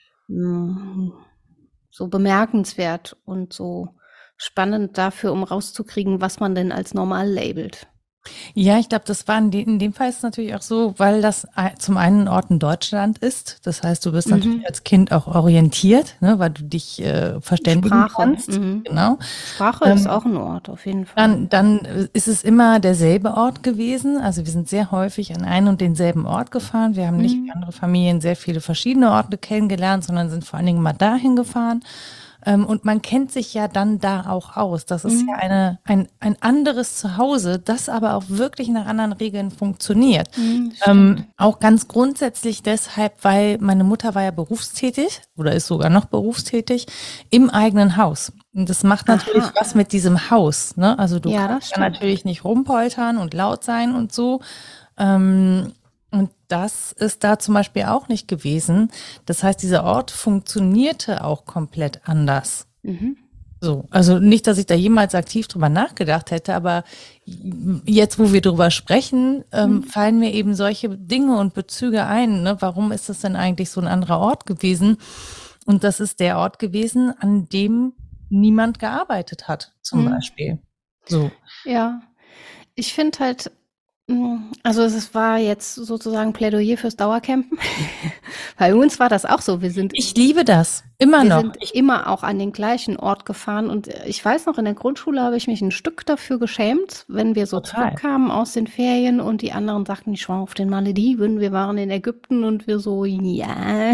mm, so bemerkenswert und so spannend dafür, um rauszukriegen, was man denn als normal labelt. Ja, ich glaube, das war in, de in dem Fall ist es natürlich auch so, weil das ei- zum einen ein Ort in Deutschland ist. Das heißt, du bist natürlich Mhm. als Kind auch orientiert, ne, weil du dich äh, verständigen Sprache. kannst. Mhm. Genau. Sprache ist Ähm, auch ein Ort, auf jeden Fall. dann, dann äh, ist es immer derselbe Ort gewesen. Also wir sind sehr häufig an einen und denselben Ort gefahren. Wir haben nicht wie Mhm. andere Familien sehr viele verschiedene Orte kennengelernt, sondern sind vor allen Dingen mal dahin gefahren. Ähm, und man kennt sich ja dann da auch aus. Das ist ja Mhm. eine, ein, ein anderes Zuhause, das aber auch wirklich nach anderen Regeln funktioniert. Mhm, stimmt. Ähm, auch ganz grundsätzlich deshalb, weil meine Mutter war ja berufstätig oder ist sogar noch berufstätig im eigenen Haus. Und das macht natürlich Aha. was mit diesem Haus, ne? Also du Ja, das kannst ja stimmt. natürlich nicht rumpoltern und laut sein und so. Ähm, und das ist da zum Beispiel auch nicht gewesen. Das heißt, dieser Ort funktionierte auch komplett anders. Mhm. So, also nicht, dass ich da jemals aktiv drüber nachgedacht hätte, aber jetzt, wo wir drüber sprechen, ähm, Mhm. fallen mir eben solche Dinge und Bezüge ein. Ne? Warum ist das denn eigentlich so ein anderer Ort gewesen? Und das ist der Ort gewesen, an dem niemand gearbeitet hat, zum Mhm. Beispiel. So. Ja, ich finde halt, mm, also es war jetzt sozusagen Plädoyer fürs Dauercampen. Bei uns war das auch so. Wir sind, Ich liebe das. Immer wir noch. sind Ich, immer auch an den gleichen Ort gefahren. Und ich weiß noch, in der Grundschule habe ich mich ein Stück dafür geschämt, wenn wir so total. zurückkamen aus den Ferien und die anderen sagten, ich war auf den Malediven, wir waren in Ägypten und wir so, ja,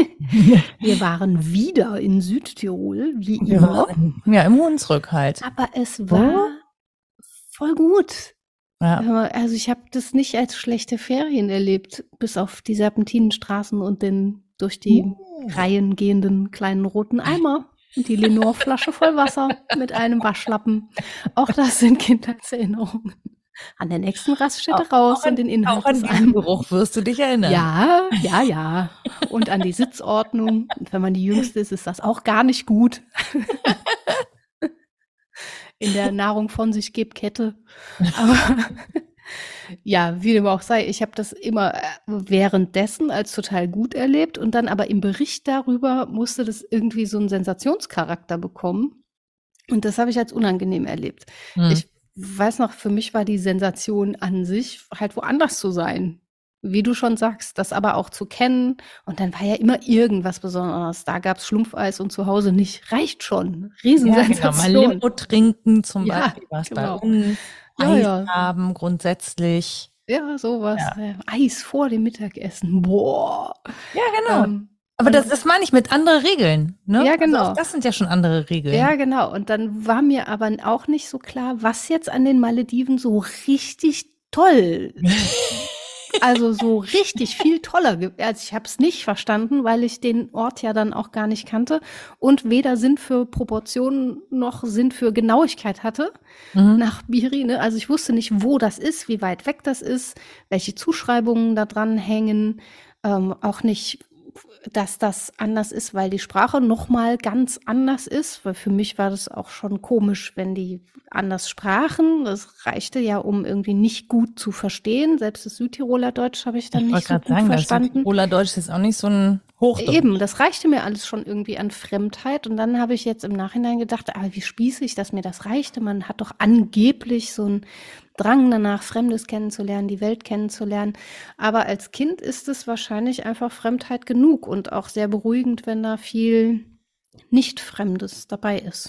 wir waren wieder in Südtirol, wie Wir immer. waren ja im Hunsrück halt. Aber es war voll gut. Ja. Also ich habe das nicht als schlechte Ferien erlebt, bis auf die Serpentinenstraßen und den durch die Uh. Reihen gehenden kleinen roten Eimer und die Lenore-Flasche voll Wasser mit einem Waschlappen. Auch das sind Kindheitserinnerungen. An der nächsten Raststätte raus Auch an, und den Inhalt auch an des diesen Eimers. Geruch wirst du dich erinnern. Ja, ja, ja. Und an die Sitzordnung. Und wenn man die Jüngste ist, ist das auch gar nicht gut. In der Nahrung von sich gibt Kette. Aber ja, wie dem auch sei, ich habe das immer äh, währenddessen als total gut erlebt und dann aber im Bericht darüber musste das irgendwie so einen Sensationscharakter bekommen. Und das habe ich als unangenehm erlebt. Hm. Ich weiß noch, für mich war die Sensation an sich halt woanders zu sein. Wie du schon sagst, das aber auch zu kennen. Und dann war ja immer irgendwas Besonderes. Da gab es Schlumpfeis und zu Hause nicht. Reicht schon. Riesensensation. Ja, genau. Mal Limo trinken zum Ja, Beispiel, was genau. bei uns. Ja, Eis ja. haben grundsätzlich. Ja, sowas. Ja. Äh, Eis vor dem Mittagessen. Boah. Ja, genau. Ähm, Aber und- das, das meine ich mit andere Regeln. Ne? Ja, genau. Also auch das sind ja schon andere Regeln. Ja, genau. Und dann war mir aber auch nicht so klar, was jetzt an den Malediven so richtig toll, also so richtig viel toller gibt. Also ich habe es nicht verstanden, weil ich den Ort ja dann auch gar nicht kannte und weder Sinn für Proportionen noch Sinn für Genauigkeit hatte Mhm. nach Biri. Ne? Also ich wusste nicht, wo das ist, wie weit weg das ist, welche Zuschreibungen da dran hängen, ähm, auch nicht, dass das anders ist, weil die Sprache noch mal ganz anders ist. Weil für mich war das auch schon komisch, wenn die anders sprachen. Das reichte ja, um irgendwie nicht gut zu verstehen. Selbst das Südtiroler Deutsch habe ich dann Ich nicht wollte so gerade gut sagen, das verstanden. Südtiroler Deutsch ist auch nicht so ein Hochdeutsch. Eben, das reichte mir alles schon irgendwie an Fremdheit. Und dann habe ich jetzt im Nachhinein gedacht, ah, wie spießig, dass mir das reichte. Man hat doch angeblich so einen Drang danach, Fremdes kennenzulernen, die Welt kennenzulernen. Aber als Kind ist es wahrscheinlich einfach Fremdheit genug und auch sehr beruhigend, wenn da viel Nicht-Fremdes dabei ist.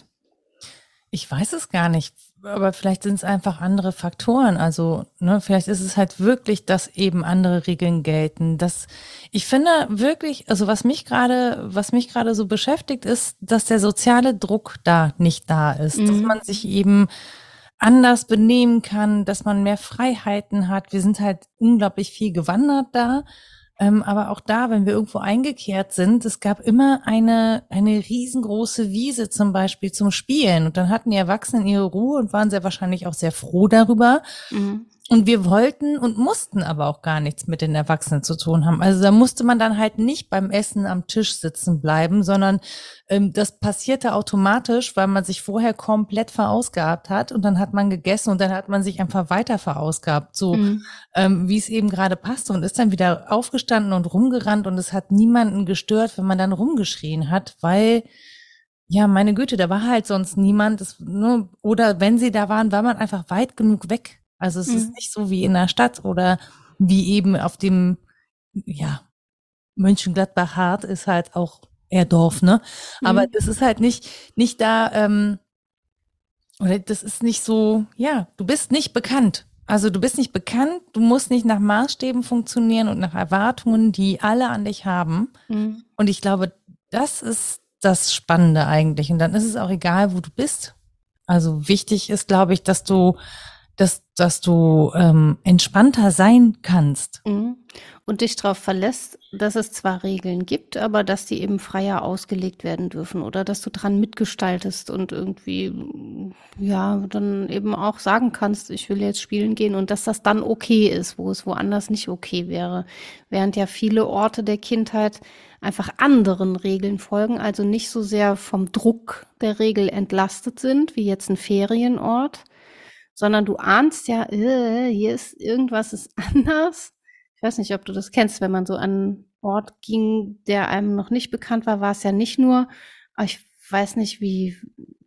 Ich weiß es gar nicht, aber vielleicht sind es einfach andere Faktoren. Also, ne, vielleicht ist es halt wirklich, dass eben andere Regeln gelten. Das, ich finde wirklich, also was mich gerade, was mich gerade so beschäftigt, ist, dass der soziale Druck da nicht da ist, dass Mhm. man sich eben anders benehmen kann, dass man mehr Freiheiten hat. Wir sind halt unglaublich viel gewandert da. Ähm, aber auch da, wenn wir irgendwo eingekehrt sind, es gab immer eine, eine riesengroße Wiese zum Beispiel zum Spielen. Und dann hatten die Erwachsenen ihre Ruhe und waren sehr wahrscheinlich auch sehr froh darüber. Mhm. Und wir wollten und mussten aber auch gar nichts mit den Erwachsenen zu tun haben. Also da musste man dann halt nicht beim Essen am Tisch sitzen bleiben, sondern ähm, das passierte automatisch, weil man sich vorher komplett verausgabt hat und dann hat man gegessen und dann hat man sich einfach weiter verausgabt, so Mhm. ähm, wie es eben gerade passte und ist dann wieder aufgestanden und rumgerannt und es hat niemanden gestört, wenn man dann rumgeschrien hat, weil ja, meine Güte, da war halt sonst niemand. Das, ne, oder wenn sie da waren, war man einfach weit genug weg. Also es ist Mhm. nicht so wie in der Stadt oder wie eben auf dem, ja, Mönchengladbach-Hart ist halt auch eher Dorf, ne? Aber Mhm. das ist halt nicht, nicht da, ähm, oder das ist nicht so, ja, du bist nicht bekannt. Also du bist nicht bekannt, du musst nicht nach Maßstäben funktionieren und nach Erwartungen, die alle an dich haben. Mhm. Und ich glaube, das ist das Spannende eigentlich. Und dann ist es auch egal, wo du bist. Also wichtig ist, glaube ich, dass du, dass, dass du ähm, entspannter sein kannst. Mhm. Und dich darauf verlässt, dass es zwar Regeln gibt, aber dass die eben freier ausgelegt werden dürfen oder dass du dran mitgestaltest und irgendwie, mm, ja, dann eben auch sagen kannst, ich will jetzt spielen gehen und dass das dann okay ist, wo es woanders nicht okay wäre. Während ja viele Orte der Kindheit einfach anderen Regeln folgen, also nicht so sehr vom Druck der Regel entlastet sind, wie jetzt ein Ferienort, sondern du ahnst ja, äh, hier ist irgendwas ist anders. Ich weiß nicht, ob du das kennst, wenn man so an einen Ort ging, der einem noch nicht bekannt war, war es ja nicht nur, ah, ich weiß nicht, wie,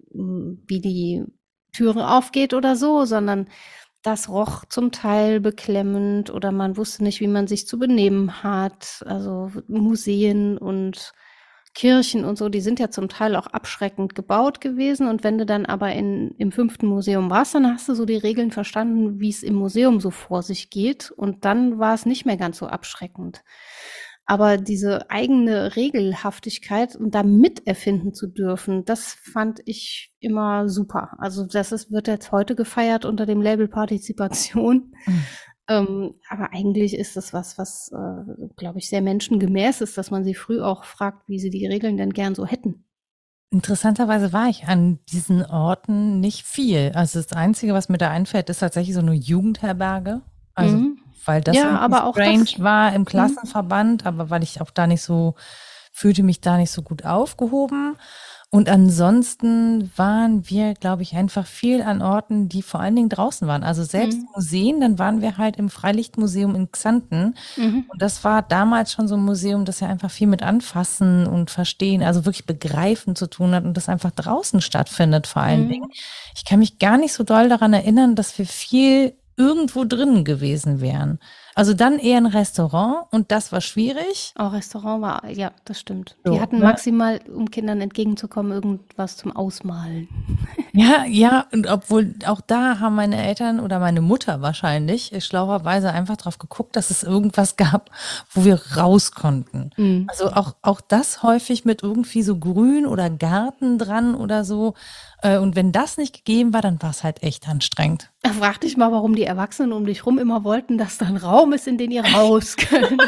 wie die Türe aufgeht oder so, sondern das roch zum Teil beklemmend oder man wusste nicht, wie man sich zu benehmen hat. Also Museen und Kirchen und so, die sind ja zum Teil auch abschreckend gebaut gewesen. Und wenn du dann aber in, im fünften Museum warst, dann hast du so die Regeln verstanden, wie es im Museum so vor sich geht. Und dann war es nicht mehr ganz so abschreckend. Aber diese eigene Regelhaftigkeit und da miterfinden zu dürfen, das fand ich immer super. Also das ist, wird jetzt heute gefeiert unter dem Label Partizipation. Mhm. Ähm, aber eigentlich ist das was, was, äh, glaube ich, sehr menschengemäß ist, dass man sie früh auch fragt, wie sie die Regeln denn gern so hätten. Interessanterweise war ich an diesen Orten nicht viel. Also das Einzige, was mir da einfällt, ist tatsächlich so eine Jugendherberge. Also Mhm. weil das Ja, irgendwie aber auch strange das. war im Mhm. Klassenverband, aber weil ich auch da nicht so, fühlte mich da nicht so gut aufgehoben. Und ansonsten waren wir, glaube ich, einfach viel an Orten, die vor allen Dingen draußen waren. Also selbst Mhm. Museen, dann waren wir halt im Freilichtmuseum in Xanten. Mhm. Und das war damals schon so ein Museum, das ja einfach viel mit Anfassen und Verstehen, also wirklich Begreifen zu tun hat und das einfach draußen stattfindet vor allen Dingen. Mhm. Ich kann mich gar nicht so doll daran erinnern, dass wir viel irgendwo drinnen gewesen wären. Also dann eher ein Restaurant und das war schwierig. Auch Restaurant war, ja, das stimmt. Die So, hatten ne? maximal, um Kindern entgegenzukommen, irgendwas zum Ausmalen. Ja, ja, und obwohl auch da haben meine Eltern oder meine Mutter wahrscheinlich äh, schlauerweise einfach drauf geguckt, dass es irgendwas gab, wo wir raus konnten. Mhm. Also auch, auch das häufig mit irgendwie so Grün oder Garten dran oder so. Äh, Und wenn das nicht gegeben war, dann war es halt echt anstrengend. Frag dich mal, warum die Erwachsenen um dich rum immer wollten, dass da ein Raum ist, in den ihr raus könnt.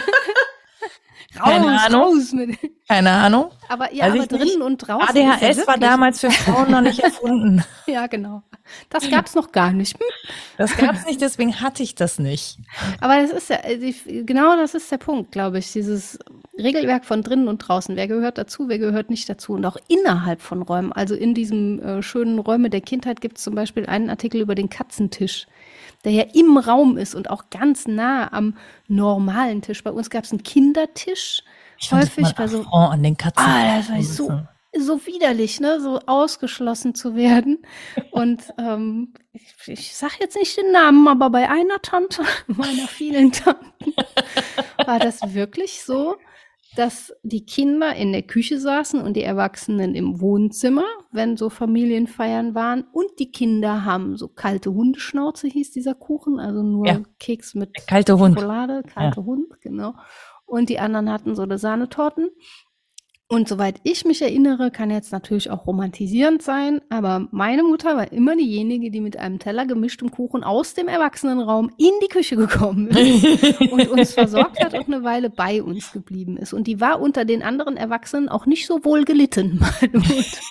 Keine Raus, Ahnung, raus mit. keine Ahnung. Aber ja, Weiß aber ich nicht. drinnen und draußen ist ja A D H S war wirklich. damals für Frauen noch nicht erfunden. Ja, genau. Das gab's noch gar nicht. Hm. Das gab's nicht, deswegen hatte ich das nicht. Aber das ist ja, äh, die- genau das ist der Punkt, glaube ich. Dieses Regelwerk von drinnen und draußen. Wer gehört dazu, wer gehört nicht dazu? Und auch innerhalb von Räumen. Also in diesem äh, schönen Räume der Kindheit gibt es zum Beispiel einen Artikel über den Katzentisch, der ja im Raum ist und auch ganz nah am normalen Tisch. Bei uns gab es einen Kindertisch, Ich fand das mal häufig ein bei so. Affront an den Katzen. Ah, das war so, so widerlich, ne? So ausgeschlossen zu werden. Und ähm, ich, ich sag jetzt nicht den Namen, aber bei einer Tante, meiner vielen Tanten, war das wirklich so, dass die Kinder in der Küche saßen und die Erwachsenen im Wohnzimmer, wenn so Familienfeiern waren. Und die Kinder haben so kalte Hundeschnauze, hieß dieser Kuchen, also nur Ja, Keks mit der kalte Hund. Schokolade, kalte Hund, genau. Und die anderen hatten so eine Sahnetorten. Und soweit ich mich erinnere, kann jetzt natürlich auch romantisierend sein, aber meine Mutter war immer diejenige, die mit einem Teller gemischtem Kuchen aus dem Erwachsenenraum in die Küche gekommen ist und uns versorgt hat und eine Weile bei uns geblieben ist. Und die war unter den anderen Erwachsenen auch nicht so wohl gelitten, meine Mutter.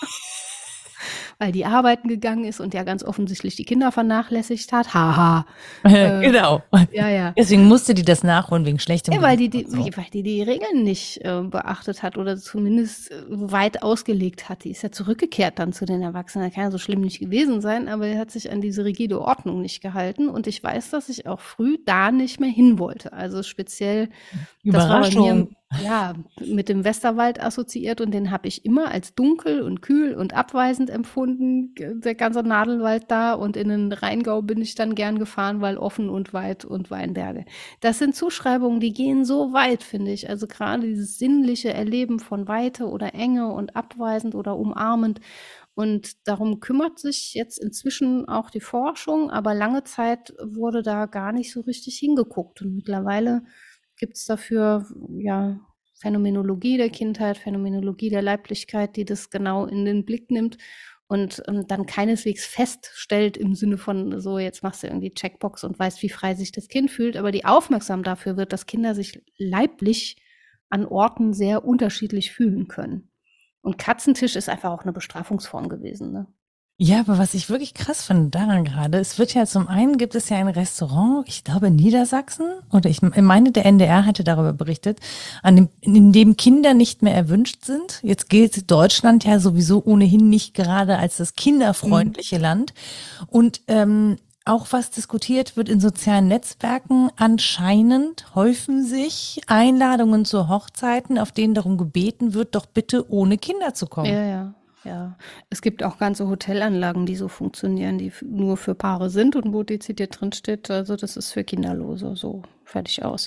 Weil die arbeiten gegangen ist und ja ganz offensichtlich die Kinder vernachlässigt hat. Haha. Äh, genau. Ja, ja. Deswegen musste die das nachholen wegen schlechtem Ja, weil die die, so. weil die die Regeln nicht äh, beachtet hat oder zumindest äh, weit ausgelegt hat. Die ist ja zurückgekehrt dann zu den Erwachsenen. Das kann ja so schlimm nicht gewesen sein, aber er hat sich an diese rigide Ordnung nicht gehalten. Und ich weiß, dass ich auch früh da nicht mehr hin wollte. Also speziell, das war bei mir ja mit dem Westerwald assoziiert und den habe ich immer als dunkel und kühl und abweisend empfunden. Der ganze Nadelwald da und in den Rheingau bin ich dann gern gefahren, weil offen und weit und Weinberge. Das sind Zuschreibungen, die gehen so weit, finde ich. Also gerade dieses sinnliche Erleben von Weite oder Enge und abweisend oder umarmend. Und darum kümmert sich jetzt inzwischen auch die Forschung, aber lange Zeit wurde da gar nicht so richtig hingeguckt. Und mittlerweile gibt es dafür ja Phänomenologie der Kindheit, Phänomenologie der Leiblichkeit, die das genau in den Blick nimmt und ähm, dann keineswegs feststellt im Sinne von so, jetzt machst du irgendwie Checkbox und weißt, wie frei sich das Kind fühlt, aber die aufmerksam dafür wird, dass Kinder sich leiblich an Orten sehr unterschiedlich fühlen können. Und Katzentisch ist einfach auch eine Bestrafungsform gewesen, ne? Ja, aber was ich wirklich krass finde daran gerade, es wird ja zum einen gibt es ja ein Restaurant, ich glaube in Niedersachsen, oder ich meine, der N D R hatte darüber berichtet, an dem, in dem Kinder nicht mehr erwünscht sind. Jetzt gilt Deutschland ja sowieso ohnehin nicht gerade als das kinderfreundliche mhm. Land. Und ähm, auch was diskutiert wird in sozialen Netzwerken, anscheinend häufen sich Einladungen zu Hochzeiten, auf denen darum gebeten wird, doch bitte ohne Kinder zu kommen. Ja, ja. Ja, es gibt auch ganze Hotelanlagen, die so funktionieren, die nur für Paare sind und wo dezidiert drin steht, also das ist für Kinderlose, so fertig aus.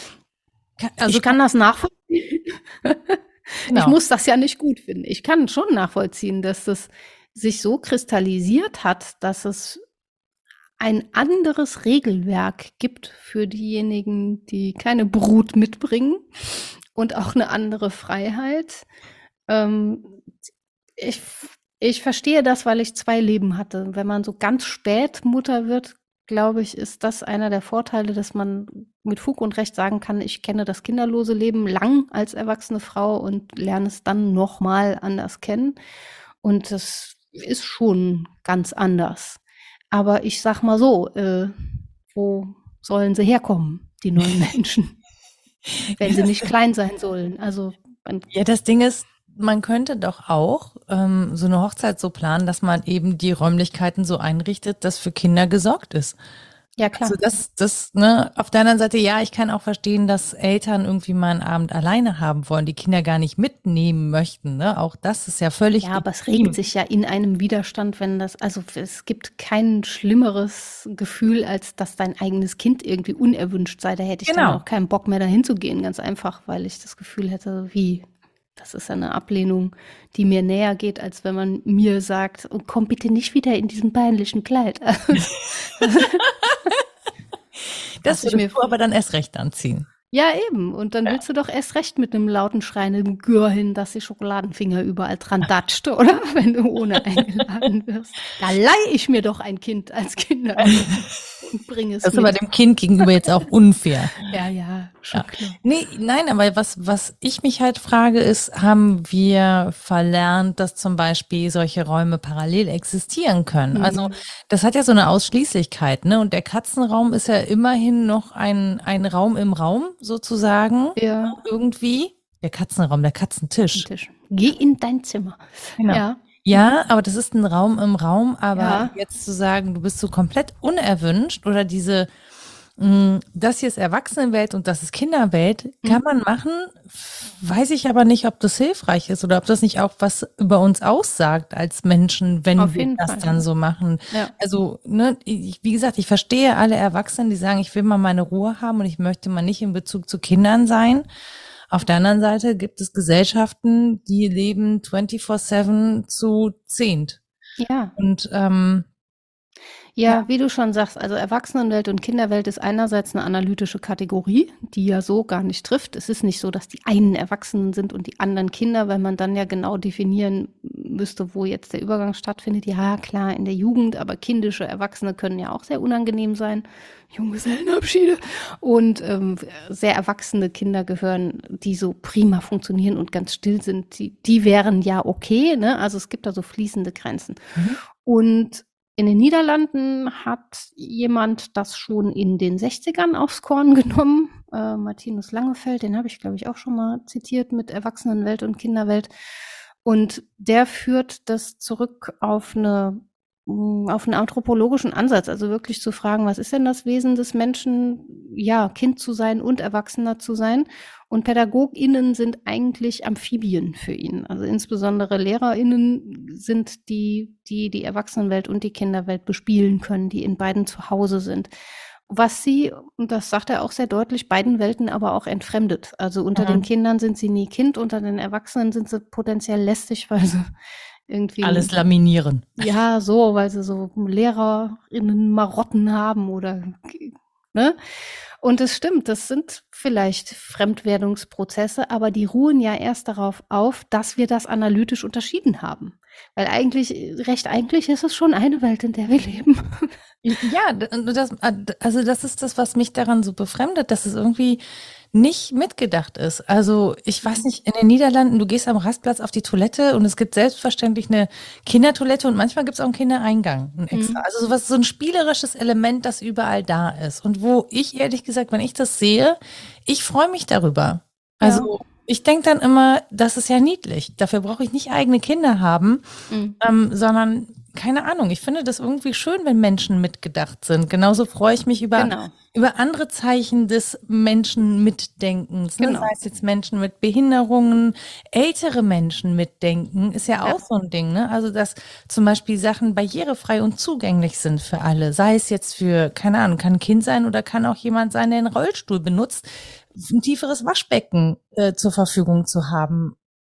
Also ich kann das nachvollziehen. Genau. Ich muss das ja nicht gut finden. Ich kann schon nachvollziehen, dass das sich so kristallisiert hat, dass es ein anderes Regelwerk gibt für diejenigen, die keine Brut mitbringen und auch eine andere Freiheit. Ähm, Ich, ich verstehe das, weil ich zwei Leben hatte. Wenn man so ganz spät Mutter wird, glaube ich, ist das einer der Vorteile, dass man mit Fug und Recht sagen kann, ich kenne das kinderlose Leben lang als erwachsene Frau und lerne es dann nochmal anders kennen. Und das ist schon ganz anders. Aber ich sag mal so, äh, wo sollen sie herkommen, die neuen Menschen, wenn sie nicht klein sein sollen? Also ja, das Ding ist, man könnte doch auch ähm, so eine Hochzeit so planen, dass man eben die Räumlichkeiten so einrichtet, dass für Kinder gesorgt ist. Ja, klar. Also das, das, ne, auf der anderen Seite, ja, ich kann auch verstehen, dass Eltern irgendwie mal einen Abend alleine haben wollen, die Kinder gar nicht mitnehmen möchten, ne? Auch das ist ja völlig. Ja, aber es regt sich ja in einem Widerstand, wenn das, also es gibt kein schlimmeres Gefühl, als dass dein eigenes Kind irgendwie unerwünscht sei. Da hätte ich genau. dann auch keinen Bock mehr dahin zu gehen, ganz einfach, weil ich das Gefühl hätte, wie, das ist eine Ablehnung, die mir näher geht, als wenn man mir sagt, oh, komm bitte nicht wieder in diesem peinlichen Kleid. Das würdest mir du aber dann erst recht anziehen. Ja, eben. Und dann ja. willst du doch erst recht mit einem lauten, schreienden Gür hin, dass die Schokoladenfinger überall dran datscht, oder? Wenn du ohne eingeladen wirst. Da leihe ich mir doch ein Kind als Kinder und bringe es Das ist mit. aber dem Kind gegenüber jetzt auch unfair. Ja, ja, schon ja. klar. Nee, nein, aber was, was ich mich halt frage, ist, haben wir verlernt, dass zum Beispiel solche Räume parallel existieren können? Mhm. Also, das hat ja so eine Ausschließlichkeit, ne? Und der Katzenraum ist ja immerhin noch ein, ein Raum im Raum, sozusagen. Ja. Irgendwie. Der Katzenraum, der Katzentisch. Tisch. Geh in dein Zimmer. Genau. Ja. Ja, aber das ist ein Raum im Raum, aber ja. jetzt zu sagen, du bist so komplett unerwünscht oder diese, mh, das hier ist Erwachsenenwelt und das ist Kinderwelt, kann mhm. man machen, weiß ich aber nicht, ob das hilfreich ist oder ob das nicht auch was über uns aussagt als Menschen, wenn Auf wir das Fall. dann so machen. Ja. Also, ne, ich, wie gesagt, ich verstehe alle Erwachsenen, die sagen, ich will mal meine Ruhe haben und ich möchte mal nicht in Bezug zu Kindern sein. Auf der anderen Seite gibt es Gesellschaften, die leben vierundzwanzig sieben zu zehnt. Ja. Und ähm, Ja, Ja. wie du schon sagst, also Erwachsenenwelt und Kinderwelt ist einerseits eine analytische Kategorie, die ja so gar nicht trifft. Es ist nicht so, dass die einen Erwachsenen sind und die anderen Kinder, weil man dann ja genau definieren müsste, wo jetzt der Übergang stattfindet. Ja, klar, in der Jugend, aber kindische Erwachsene können ja auch sehr unangenehm sein. Junggesellenabschiede. Und ähm, sehr erwachsene Kinder gehören, die so prima funktionieren und ganz still sind, die, die wären ja okay, ne? Also es gibt da so fließende Grenzen. Mhm. Und in den Niederlanden hat jemand das schon in den sechzigern aufs Korn genommen. Äh, Martinus Langefeld, den habe ich, glaube ich, auch schon mal zitiert mit Erwachsenenwelt und Kinderwelt. Und der führt das zurück auf eine auf einen anthropologischen Ansatz, also wirklich zu fragen, was ist denn das Wesen des Menschen, ja, Kind zu sein und Erwachsener zu sein. Und PädagogInnen sind eigentlich Amphibien für ihn. Also insbesondere LehrerInnen sind die, die die Erwachsenenwelt und die Kinderwelt bespielen können, die in beiden zu Hause sind. Was sie, und das sagt er auch sehr deutlich, beiden Welten aber auch entfremdet. Also unter den Mhm. Kindern sind sie nie Kind, unter den Erwachsenen sind sie potenziell lästig, weil sie irgendwie Alles laminieren. ja, so, weil sie so LehrerInnen Marotten haben oder, ne? Und es stimmt, das sind vielleicht Fremdwerdungsprozesse, aber die ruhen ja erst darauf auf, dass wir das analytisch unterschieden haben. Weil eigentlich, recht eigentlich ist es schon eine Welt, in der wir leben. Ja, d- das, also das ist das, was mich daran so befremdet, dass es irgendwie nicht mitgedacht ist. Also ich weiß nicht, in den Niederlanden, du gehst am Rastplatz auf die Toilette und es gibt selbstverständlich eine Kindertoilette und manchmal gibt es auch einen Kindereingang, ein extra. Mhm. Also sowas, so ein spielerisches Element, das überall da ist. Und wo ich ehrlich gesagt, wenn ich das sehe, ich freue mich darüber. Ja. Also ich denke dann immer, das ist ja niedlich. Dafür brauche ich nicht eigene Kinder haben, Mhm. ähm, sondern keine Ahnung. Ich finde das irgendwie schön, wenn Menschen mitgedacht sind. Genauso freue ich mich über, Genau. über andere Zeichen des Menschenmitdenkens. Ne? Genau. Sei es jetzt Menschen mit Behinderungen, ältere Menschen mitdenken, ist ja Ja. auch so ein Ding. Ne? Also, dass zum Beispiel Sachen barrierefrei und zugänglich sind für alle. Sei es jetzt für, keine Ahnung, kann ein Kind sein oder kann auch jemand sein, der einen Rollstuhl benutzt, ein tieferes Waschbecken äh, zur Verfügung zu haben.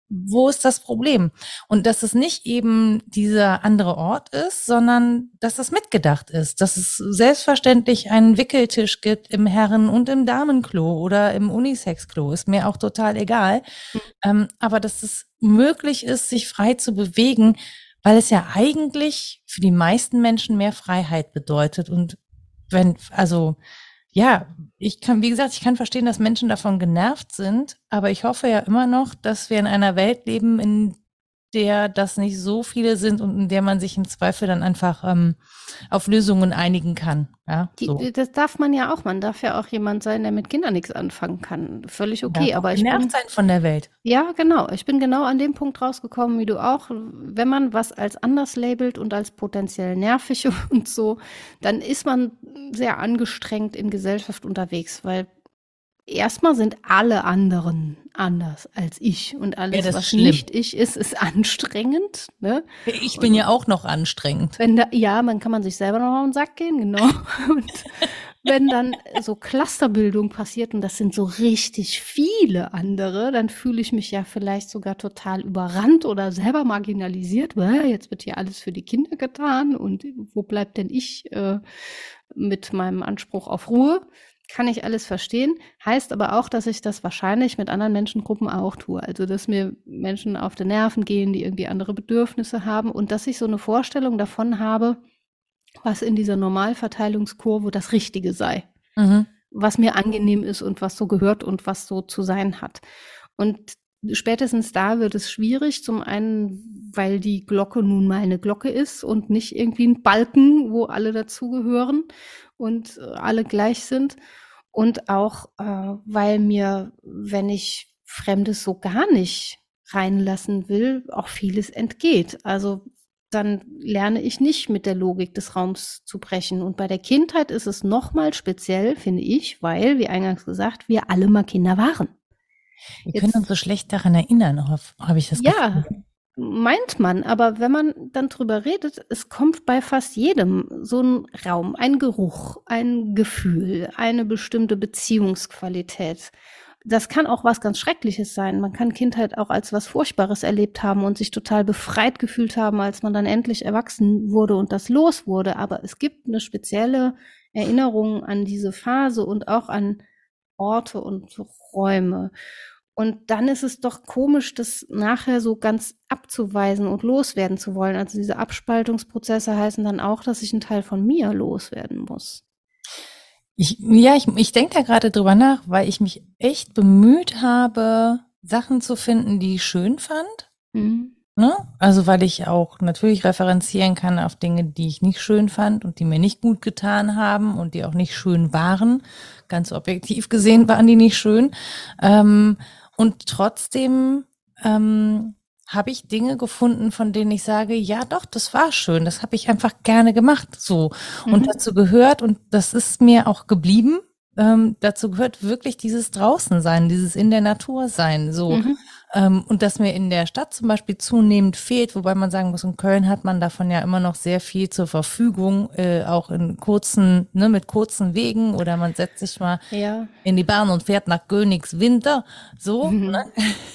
Wo ist das Problem? Und dass es nicht eben dieser andere Ort ist, sondern dass das mitgedacht ist, dass es selbstverständlich einen Wickeltisch gibt im Herren- und im Damenklo oder im Unisex-Klo, ist mir auch total egal. Mhm. Ähm, aber dass es möglich ist, sich frei zu bewegen, weil es ja eigentlich für die meisten Menschen mehr Freiheit bedeutet. Und wenn, also, ja, ich kann, wie gesagt, ich kann verstehen, dass Menschen davon genervt sind, aber ich hoffe ja immer noch, dass wir in einer Welt leben, in der das nicht so viele sind und in der man sich im Zweifel dann einfach ähm, auf Lösungen einigen kann. Ja, Die, so. das darf man ja auch. Man darf ja auch jemand sein, der mit Kindern nichts anfangen kann. Völlig Man okay. darf auch Aber ich genervt bin, sein von der Welt. ja, genau. Ich bin genau an dem Punkt rausgekommen, wie du auch. Wenn man was als anders labelt und als potenziell nervig und so, dann ist man sehr angestrengt in Gesellschaft unterwegs, weil erstmal sind alle anderen anders als ich und Ja, alles, das ist was schlimm. nicht ich ist, ist anstrengend, ne? Ich bin ja auch noch anstrengend. Wenn da, ja, man kann man sich selber noch auf den Sack gehen, genau. Und wenn dann so Clusterbildung passiert und das sind so richtig viele andere, dann fühle ich mich ja vielleicht sogar total überrannt oder selber marginalisiert. Weil jetzt wird hier alles für die Kinder getan und wo bleibt denn ich äh, mit meinem Anspruch auf Ruhe? Kann ich alles verstehen, heißt aber auch, dass ich das wahrscheinlich mit anderen Menschengruppen auch tue. Also, dass mir Menschen auf die Nerven gehen, die irgendwie andere Bedürfnisse haben und dass ich so eine Vorstellung davon habe, was in dieser Normalverteilungskurve das Richtige sei, Mhm. was mir angenehm ist und was so gehört und was so zu sein hat. Und spätestens da wird es schwierig, zum einen, weil die Glocke nun mal eine Glocke ist und nicht irgendwie ein Balken, wo alle dazugehören und äh, alle gleich sind. Und auch, äh, weil mir, wenn ich Fremdes so gar nicht reinlassen will, auch vieles entgeht. Also dann lerne ich nicht mit der Logik des Raums zu brechen. Und bei der Kindheit ist es nochmal speziell, finde ich, weil, wie eingangs gesagt, wir alle mal Kinder waren. Wir Jetzt, können uns so schlecht daran erinnern, habe ich das ja, Gefühl. meint man, aber wenn man dann drüber redet, es kommt bei fast jedem so ein Raum, ein Geruch, ein Gefühl, eine bestimmte Beziehungsqualität. das kann auch was ganz Schreckliches sein. Man kann Kindheit auch als was Furchtbares erlebt haben und sich total befreit gefühlt haben, als man dann endlich erwachsen wurde und das los wurde. Aber es gibt eine spezielle Erinnerung an diese Phase und auch an Orte und Räume. Und dann ist es doch komisch, das nachher so ganz abzuweisen und loswerden zu wollen. Also diese Abspaltungsprozesse heißen dann auch, dass ich einen Teil von mir loswerden muss. Ich, ja, ich, ich denke da gerade drüber nach, weil ich mich echt bemüht habe, Sachen zu finden, die ich schön fand. Mhm. Ne? Also weil ich auch natürlich referenzieren kann auf Dinge, die ich nicht schön fand und die mir nicht gut getan haben und die auch nicht schön waren. Ganz objektiv gesehen waren die nicht schön. Ähm, und trotzdem ähm, habe ich Dinge gefunden, von denen ich sage, ja doch, das war schön, das habe ich einfach gerne gemacht, so. Und Mhm. dazu gehört, und das ist mir auch geblieben, ähm, dazu gehört wirklich dieses Draußensein, dieses in der Natur sein, so. Mhm. Ähm, und das mir in der Stadt zum Beispiel zunehmend fehlt, wobei man sagen muss, in Köln hat man davon ja immer noch sehr viel zur Verfügung, äh, auch in kurzen, ne, mit kurzen Wegen, oder man setzt sich mal Ja. in die Bahn und fährt nach Königswinter, so, Mhm. ne?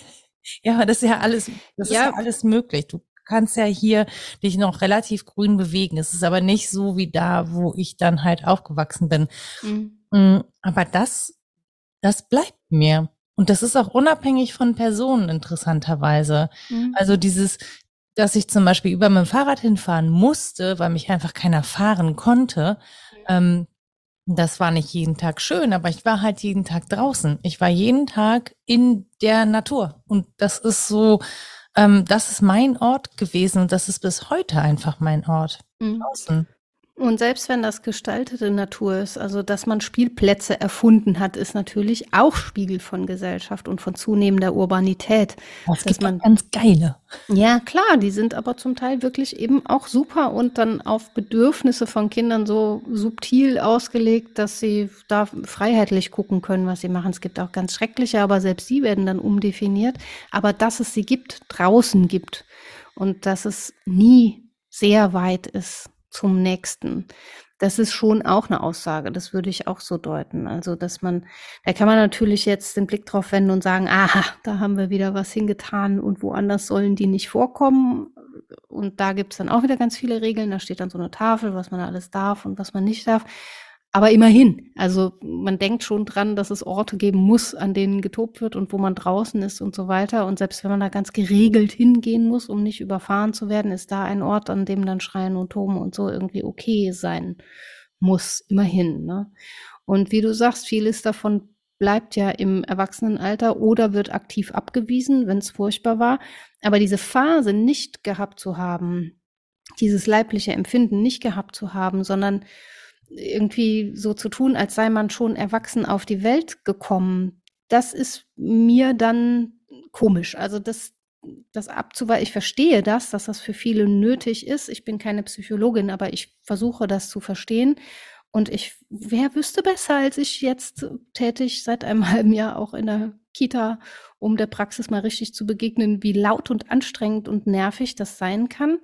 Ja, aber das ist ja alles, das ist ja Ja, alles möglich. Du kannst ja hier dich noch relativ grün bewegen. Es ist aber nicht so wie da, wo ich dann halt aufgewachsen bin. mhm. Mm, Aber das, das bleibt mir. Und das ist auch unabhängig von Personen, interessanterweise. Mhm. Also dieses, dass ich zum Beispiel über mein Fahrrad hinfahren musste, weil mich einfach keiner fahren konnte, ähm, das war nicht jeden Tag schön, aber ich war halt jeden Tag draußen. Ich war jeden Tag in der Natur. Und das ist so, ähm, das ist mein Ort gewesen und das ist bis heute einfach mein Ort. Mhm. Draußen. Und selbst wenn das gestaltete Natur ist, also dass man Spielplätze erfunden hat, ist natürlich auch Spiegel von Gesellschaft und von zunehmender Urbanität. Aber es Dass gibt auch man, ganz geile. ja klar, die sind aber zum Teil wirklich eben auch super und dann auf Bedürfnisse von Kindern so subtil ausgelegt, dass sie da freiheitlich gucken können, was sie machen. Es gibt auch ganz schreckliche, aber selbst die werden dann umdefiniert. Aber dass es sie gibt, draußen gibt und dass es nie sehr weit ist zum nächsten. Das ist schon auch eine Aussage, das würde ich auch so deuten. Also, dass man, da kann man natürlich jetzt den Blick drauf wenden und sagen, aha, da haben wir wieder was hingetan und woanders sollen die nicht vorkommen. Und da gibt's dann auch wieder ganz viele Regeln. Da steht dann so eine Tafel, was man alles darf und was man nicht darf. Aber immerhin, also man denkt schon dran, dass es Orte geben muss, an denen getobt wird und wo man draußen ist und so weiter. Und selbst wenn man da ganz geregelt hingehen muss, um nicht überfahren zu werden, ist da ein Ort, an dem dann Schreien und Toben und so irgendwie okay sein muss, immerhin. Ne? Und wie du sagst, vieles davon bleibt ja im Erwachsenenalter oder wird aktiv abgewiesen, wenn es furchtbar war. Aber diese Phase nicht gehabt zu haben, dieses leibliche Empfinden nicht gehabt zu haben, sondern irgendwie so zu tun, als sei man schon erwachsen auf die Welt gekommen, das ist mir dann komisch. Also das, das abzuweisen, ich verstehe das, dass das für viele nötig ist. Ich bin keine Psychologin, aber ich versuche das zu verstehen. Und ich, wer wüsste besser als ich jetzt tätig seit einem halben Jahr auch in der Kita, um der Praxis mal richtig zu begegnen, wie laut und anstrengend und nervig das sein kann.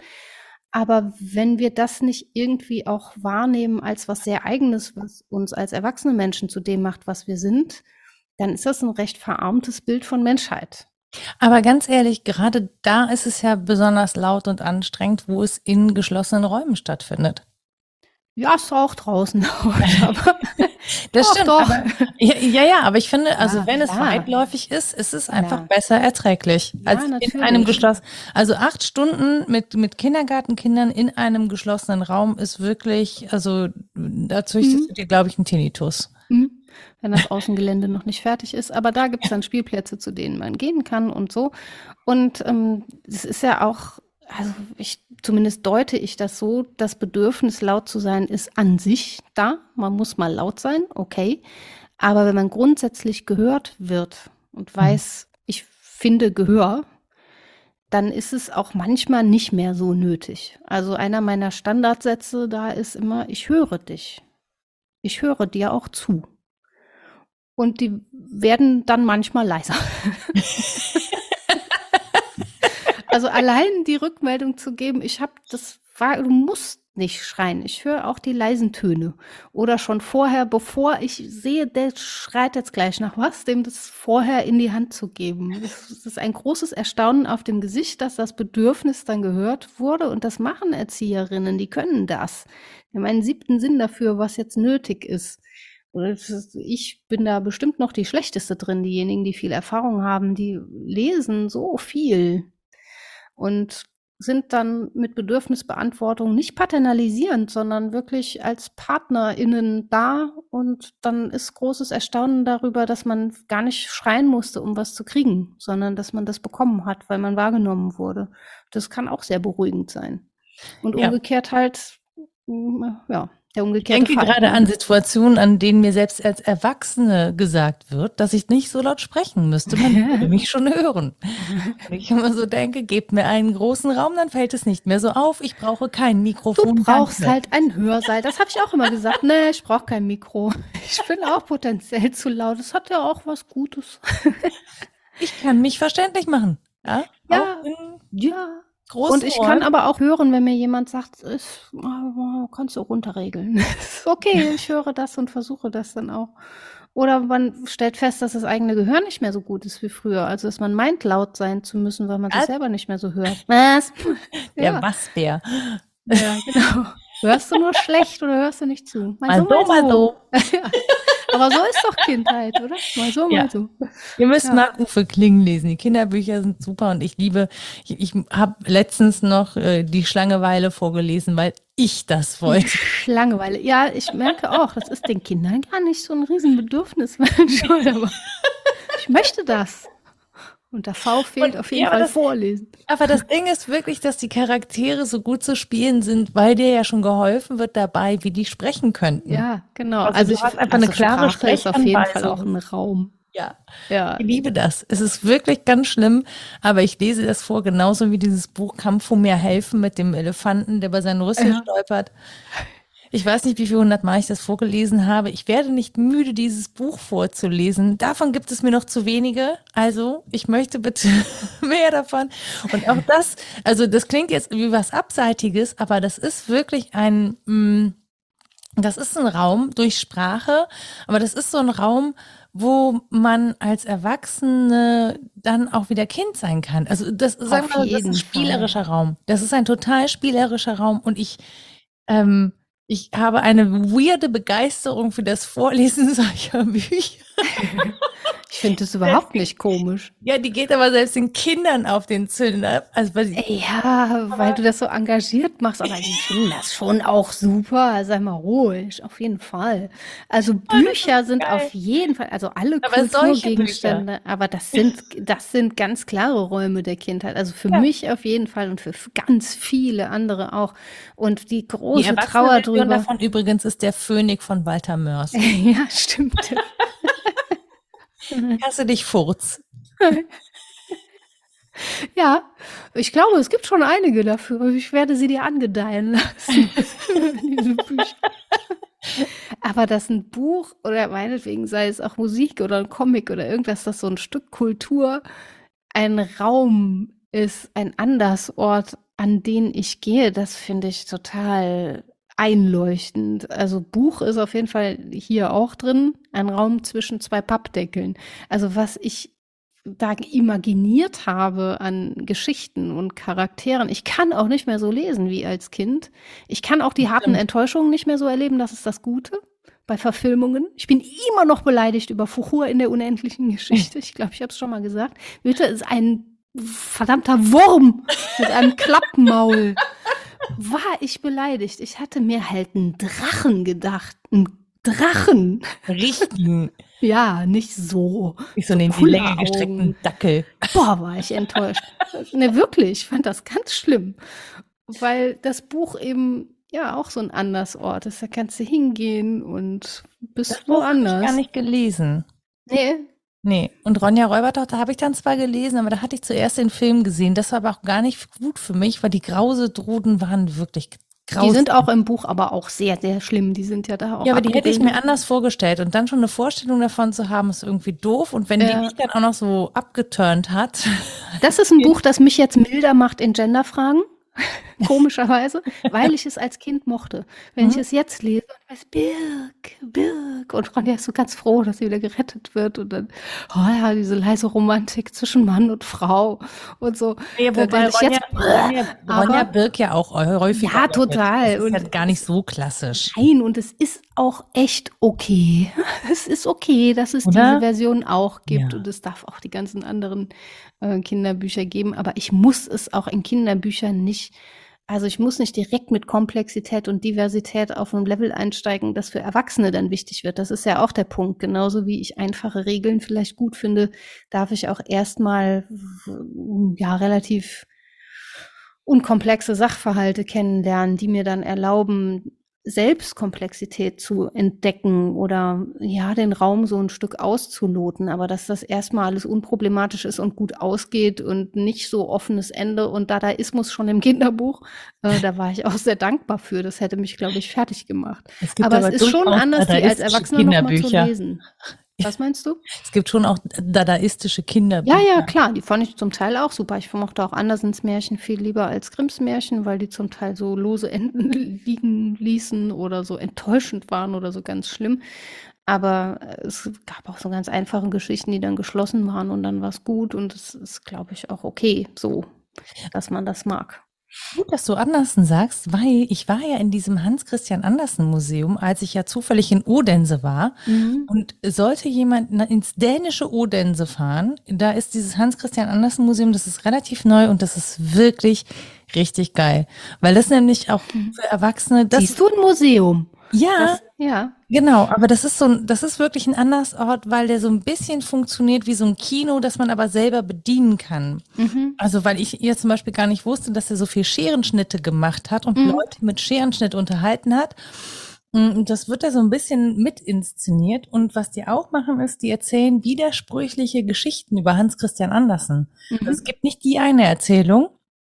Aber wenn wir das nicht irgendwie auch wahrnehmen als was sehr Eigenes, was uns als erwachsene Menschen zu dem macht, was wir sind, dann ist das ein recht verarmtes Bild von Menschheit. Aber ganz ehrlich, gerade da ist es ja besonders laut und anstrengend, wo es in geschlossenen Räumen stattfindet. Ja, ist auch draußen laut, aber Das doch, stimmt, doch. aber ja, ja, ja, aber ich finde, also Ja, wenn es klar. weitläufig ist, ist es einfach Ja. besser erträglich Ja, als in natürlich. einem geschlossenen. Also acht Stunden mit mit Kindergartenkindern in einem geschlossenen Raum ist wirklich, also da züchtest Mhm. du dir, glaube ich, einen Tinnitus. Mhm. Wenn das Außengelände noch nicht fertig ist. Aber da gibt's dann Spielplätze, zu denen man gehen kann und so. Und ähm, es ist ja auch, also ich, zumindest deute ich das so, das Bedürfnis, laut zu sein, ist an sich da. Man muss mal laut sein, okay. Aber wenn man grundsätzlich gehört wird und weiß, ich finde Gehör, dann ist es auch manchmal nicht mehr so nötig. Also einer meiner Standardsätze da ist immer, ich höre dich. Ich höre dir auch zu. Und die werden dann manchmal leiser. Also allein die Rückmeldung zu geben, ich habe das war, du musst nicht schreien. Ich höre auch die leisen Töne. Oder schon vorher, bevor ich sehe, der schreit jetzt gleich nach was, dem das vorher in die Hand zu geben. Es ist ein großes Erstaunen auf dem Gesicht, dass das Bedürfnis dann gehört wurde. Und das machen Erzieherinnen, die können das. Die haben einen siebten Sinn dafür, was jetzt nötig ist. Ich bin da bestimmt noch die Schlechteste drin. Diejenigen, die viel Erfahrung haben, die lesen so viel und sind dann mit Bedürfnisbeantwortung nicht paternalisierend, sondern wirklich als PartnerInnen da. Und dann ist großes Erstaunen darüber, dass man gar nicht schreien musste, um was zu kriegen, sondern dass man das bekommen hat, weil man wahrgenommen wurde. Das kann auch sehr beruhigend sein. Und Ja. umgekehrt halt, ja, der Ich umgekehrte denke Fall. gerade an Situationen, an denen mir selbst als Erwachsene gesagt wird, dass ich nicht so laut sprechen müsste. Man würde mich schon hören. Und ich immer so denke, gebt mir einen großen Raum, dann fällt es nicht mehr so auf. Ich brauche kein Mikrofon. Du brauchst danke. halt ein Hörsaal. Das habe ich auch immer gesagt. Nee, ich brauche kein Mikro. Ich bin auch potenziell zu laut. Das hat ja auch was Gutes. Ich kann mich verständlich machen. Ja, Ja, auch in ja. großen Und ich Ohren. kann aber auch hören, wenn mir jemand sagt, ist, oh, kannst du runterregeln. Ist okay, ich höre das und versuche das dann auch. Oder man stellt fest, dass das eigene Gehör nicht mehr so gut ist wie früher. Also, dass man meint, laut sein zu müssen, weil man sich Was? selber nicht mehr so hört. Was? Der Ja, Wassbär. ja, genau. Hörst du nur schlecht oder hörst du nicht zu? Mal so, mal so. Ja. Aber so ist doch Kindheit, oder? Mal so, Ja. mal so. Ihr müsst Ja. mal Uwe Kling lesen. Die Kinderbücher sind super und ich liebe, ich, ich habe letztens noch äh, die Schlangeweile vorgelesen, weil ich das wollte. Langeweile. Ja, ich merke auch, das ist den Kindern gar nicht so ein Riesenbedürfnis manchmal, aber ich möchte das. Und der V fehlt Und- auf jeden ja, aber Fall das- vorlesen. Aber das Ding ist wirklich, dass die Charaktere so gut zu spielen sind, weil dir ja schon geholfen wird dabei, wie die sprechen könnten. Ja, genau. Also Also, du ich hast einfach eine klare Sprache ist auf jeden Fall Sprechanweisung. auch ein Raum. Ja. Ja. Ich liebe das. Es ist wirklich ganz schlimm, aber ich lese das vor, genauso wie dieses Buch Kampf um mehr helfen mit dem Elefanten, der bei seinen Rüssel Ja. stolpert. Ich weiß nicht, wie viele hundert Mal ich das vorgelesen habe. Ich werde nicht müde, dieses Buch vorzulesen. Davon gibt es mir noch zu wenige. Also, ich möchte bitte mehr davon. Und auch das, also das klingt jetzt wie was Abseitiges, aber das ist wirklich ein, mh, das ist ein Raum durch Sprache, aber das ist so ein Raum, wo man als Erwachsene dann auch wieder Kind sein kann. Also das, sagen wir mal, das ist jeden ein Fall. spielerischer Raum. Das ist ein total spielerischer Raum und ich, ähm, ich habe eine weirde Begeisterung für das Vorlesen solcher Bücher. Ich finde das überhaupt nicht komisch. Ja, die geht aber selbst den Kindern auf den Zünder. Also, weil die, Ja, weil du das so engagiert machst, aber die finden das schon auch super. Sei mal ruhig, auf jeden Fall. Also Bücher sind geil. auf jeden Fall, also alle Aber solche Kulturgegenstände, aber das sind, das sind ganz klare Räume der Kindheit. Also für Ja. mich auf jeden Fall und für ganz viele andere auch. Und die die große erwachsene Trauer Version drüber. davon übrigens ist der Phönix von Walter Mörs. Ja, stimmt. Hasse dich, Furz. Ja, ich glaube, es gibt schon einige dafür. Ich werde sie dir angedeihen lassen. Diese Bücher. Aber dass ein Buch oder meinetwegen sei es auch Musik oder ein Comic oder irgendwas, das so ein Stück Kultur, ein Raum ist, ein Andersort, an den ich gehe, das finde ich total einleuchtend. Also Buch ist auf jeden Fall hier auch drin, ein Raum zwischen zwei Pappdeckeln. Also was ich da imaginiert habe an Geschichten und Charakteren. Ich kann auch nicht mehr so lesen wie als Kind. Ich kann auch die harten Stimmt. Enttäuschungen nicht mehr so erleben. Das ist das Gute bei Verfilmungen. Ich bin immer noch beleidigt über Fuchur in der unendlichen Geschichte. Ich glaube, ich habe es schon mal gesagt. Goethe ist ein verdammter Wurm mit einem Klappmaul. War ich beleidigt? Ich hatte mir halt einen Drachen gedacht. Einen Drachen. Richtigen. Ja, nicht so. Ich so neben die coole Länge gestreckten Augen. Dackel. Boah, war ich enttäuscht. Ne, wirklich, ich fand das ganz schlimm. Weil das Buch eben ja auch so ein Andersort ist. Da kannst du hingehen und bist Das Buch habe ich woanders. gar nicht gelesen. Nee. Nee. Und Ronja Räubertochter habe ich dann zwar gelesen, aber da hatte ich zuerst den Film gesehen. Das war aber auch gar nicht gut für mich, weil die Grausedruden waren wirklich grausam. Die sind auch im Buch aber auch sehr, sehr schlimm. Die sind ja da auch Ja, aber die hätte ich mir abgebildet. anders vorgestellt. Und dann schon eine Vorstellung davon zu haben, ist irgendwie doof. Und wenn die Ja. mich dann auch noch so abgeturnt hat. Das ist ein Buch, das mich jetzt milder macht in Genderfragen. komischerweise, weil ich es als Kind mochte. Wenn Mhm. ich es jetzt lese und weiß, Birk, Birk, und Ronja ist so ganz froh, dass sie wieder gerettet wird und dann, oh ja, diese leise Romantik zwischen Mann und Frau und so, Ja, da wobei denke ich Ronja, jetzt, Ronja, Ronja aber Birk ja auch häufiger ja, erwähnt. Das total. ist ja Und gar nicht so klassisch, nein, und es ist auch echt okay. Es ist okay, dass es diese oder? Version auch gibt und Ja. es darf auch die ganzen anderen äh, Kinderbücher geben, aber ich muss es auch in Kinderbüchern nicht, also ich muss nicht direkt mit Komplexität und Diversität auf ein Level einsteigen, das für Erwachsene dann wichtig wird. Das ist ja auch der Punkt. Genauso wie ich einfache Regeln vielleicht gut finde, darf ich auch erstmal ja relativ unkomplexe Sachverhalte kennenlernen, die mir dann erlauben, selbst Komplexität zu entdecken oder ja, den Raum so ein Stück auszuloten. Aber dass das erstmal alles unproblematisch ist und gut ausgeht und nicht so offenes Ende und Dadaismus schon im Kinderbuch, äh, da war ich auch sehr dankbar für. Das hätte mich, glaube ich, fertig gemacht. Es gibt Aber es aber ist schon durchaus anders, die als dadaistische Erwachsener noch mal zu Kinderbücher. lesen. Was meinst du? Es gibt schon auch dadaistische Ja, Kinderbücher. ja, klar, die fand ich zum Teil auch super. Ich mochte auch Andersens Märchen viel lieber als Grimms Märchen, weil die zum Teil so lose Enden liegen ließen oder so enttäuschend waren oder so ganz schlimm. Aber äh, es gab auch so ganz einfache Geschichten, die dann geschlossen waren und dann war es gut und es ist, glaube ich, auch okay so, dass man das mag. Gut, dass du Andersen sagst, weil ich war ja in diesem Hans-Christian Andersen-Museum, als ich ja zufällig in Odense war. Mhm. Und sollte jemand na- ins dänische Odense fahren, da ist dieses Hans-Christian Andersen-Museum, das ist relativ neu und das ist wirklich richtig geil. Weil das nämlich auch für Erwachsene, das, Siehst du ein Museum? ja, Das, ja. genau, aber das ist so ein, das ist wirklich ein Andersort, weil der so ein bisschen funktioniert wie so ein Kino, das man aber selber bedienen kann. Mhm. Also, weil ich jetzt zum Beispiel gar nicht wusste, dass er so viel Scherenschnitte gemacht hat und Mhm. Leute mit Scherenschnitt unterhalten hat. Und das wird da so ein bisschen mit inszeniert. Und was die auch machen, ist, die erzählen widersprüchliche Geschichten über Hans Christian Andersen. Mhm. Es gibt nicht die eine Erzählung.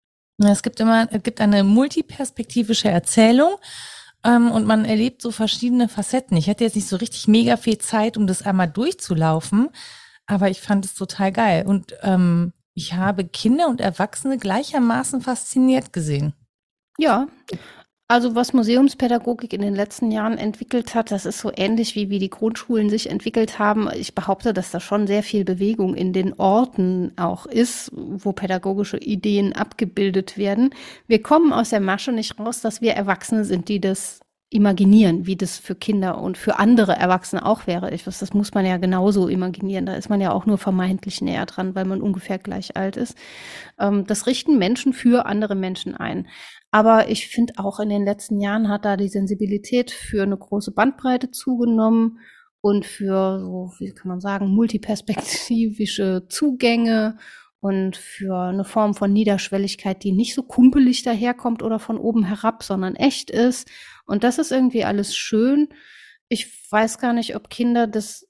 Es gibt immer, es gibt eine multiperspektivische Erzählung. Ähm, und man erlebt so verschiedene Facetten. Ich hatte jetzt nicht so richtig mega viel Zeit, um das einmal durchzulaufen, aber ich fand es total geil. Und ähm, ich habe Kinder und Erwachsene gleichermaßen fasziniert gesehen. Ja, also was Museumspädagogik in den letzten Jahren entwickelt hat, das ist so ähnlich wie wie die Grundschulen sich entwickelt haben. Ich behaupte, dass da schon sehr viel Bewegung in den Orten auch ist, wo pädagogische Ideen abgebildet werden. Wir kommen aus der Masche nicht raus, dass wir Erwachsene sind, die das imaginieren, wie das für Kinder und für andere Erwachsene auch wäre. Ich weiß, das muss man ja genauso imaginieren. Da ist man ja auch nur vermeintlich näher dran, weil man ungefähr gleich alt ist. Ähm, das richten Menschen für andere Menschen ein. Aber ich finde auch in den letzten Jahren hat da die Sensibilität für eine große Bandbreite zugenommen und für so, wie kann man sagen, multiperspektivische Zugänge und für eine Form von Niederschwelligkeit, die nicht so kumpelig daherkommt oder von oben herab, sondern echt ist. Und das ist irgendwie alles schön. Ich weiß gar nicht, ob Kinder das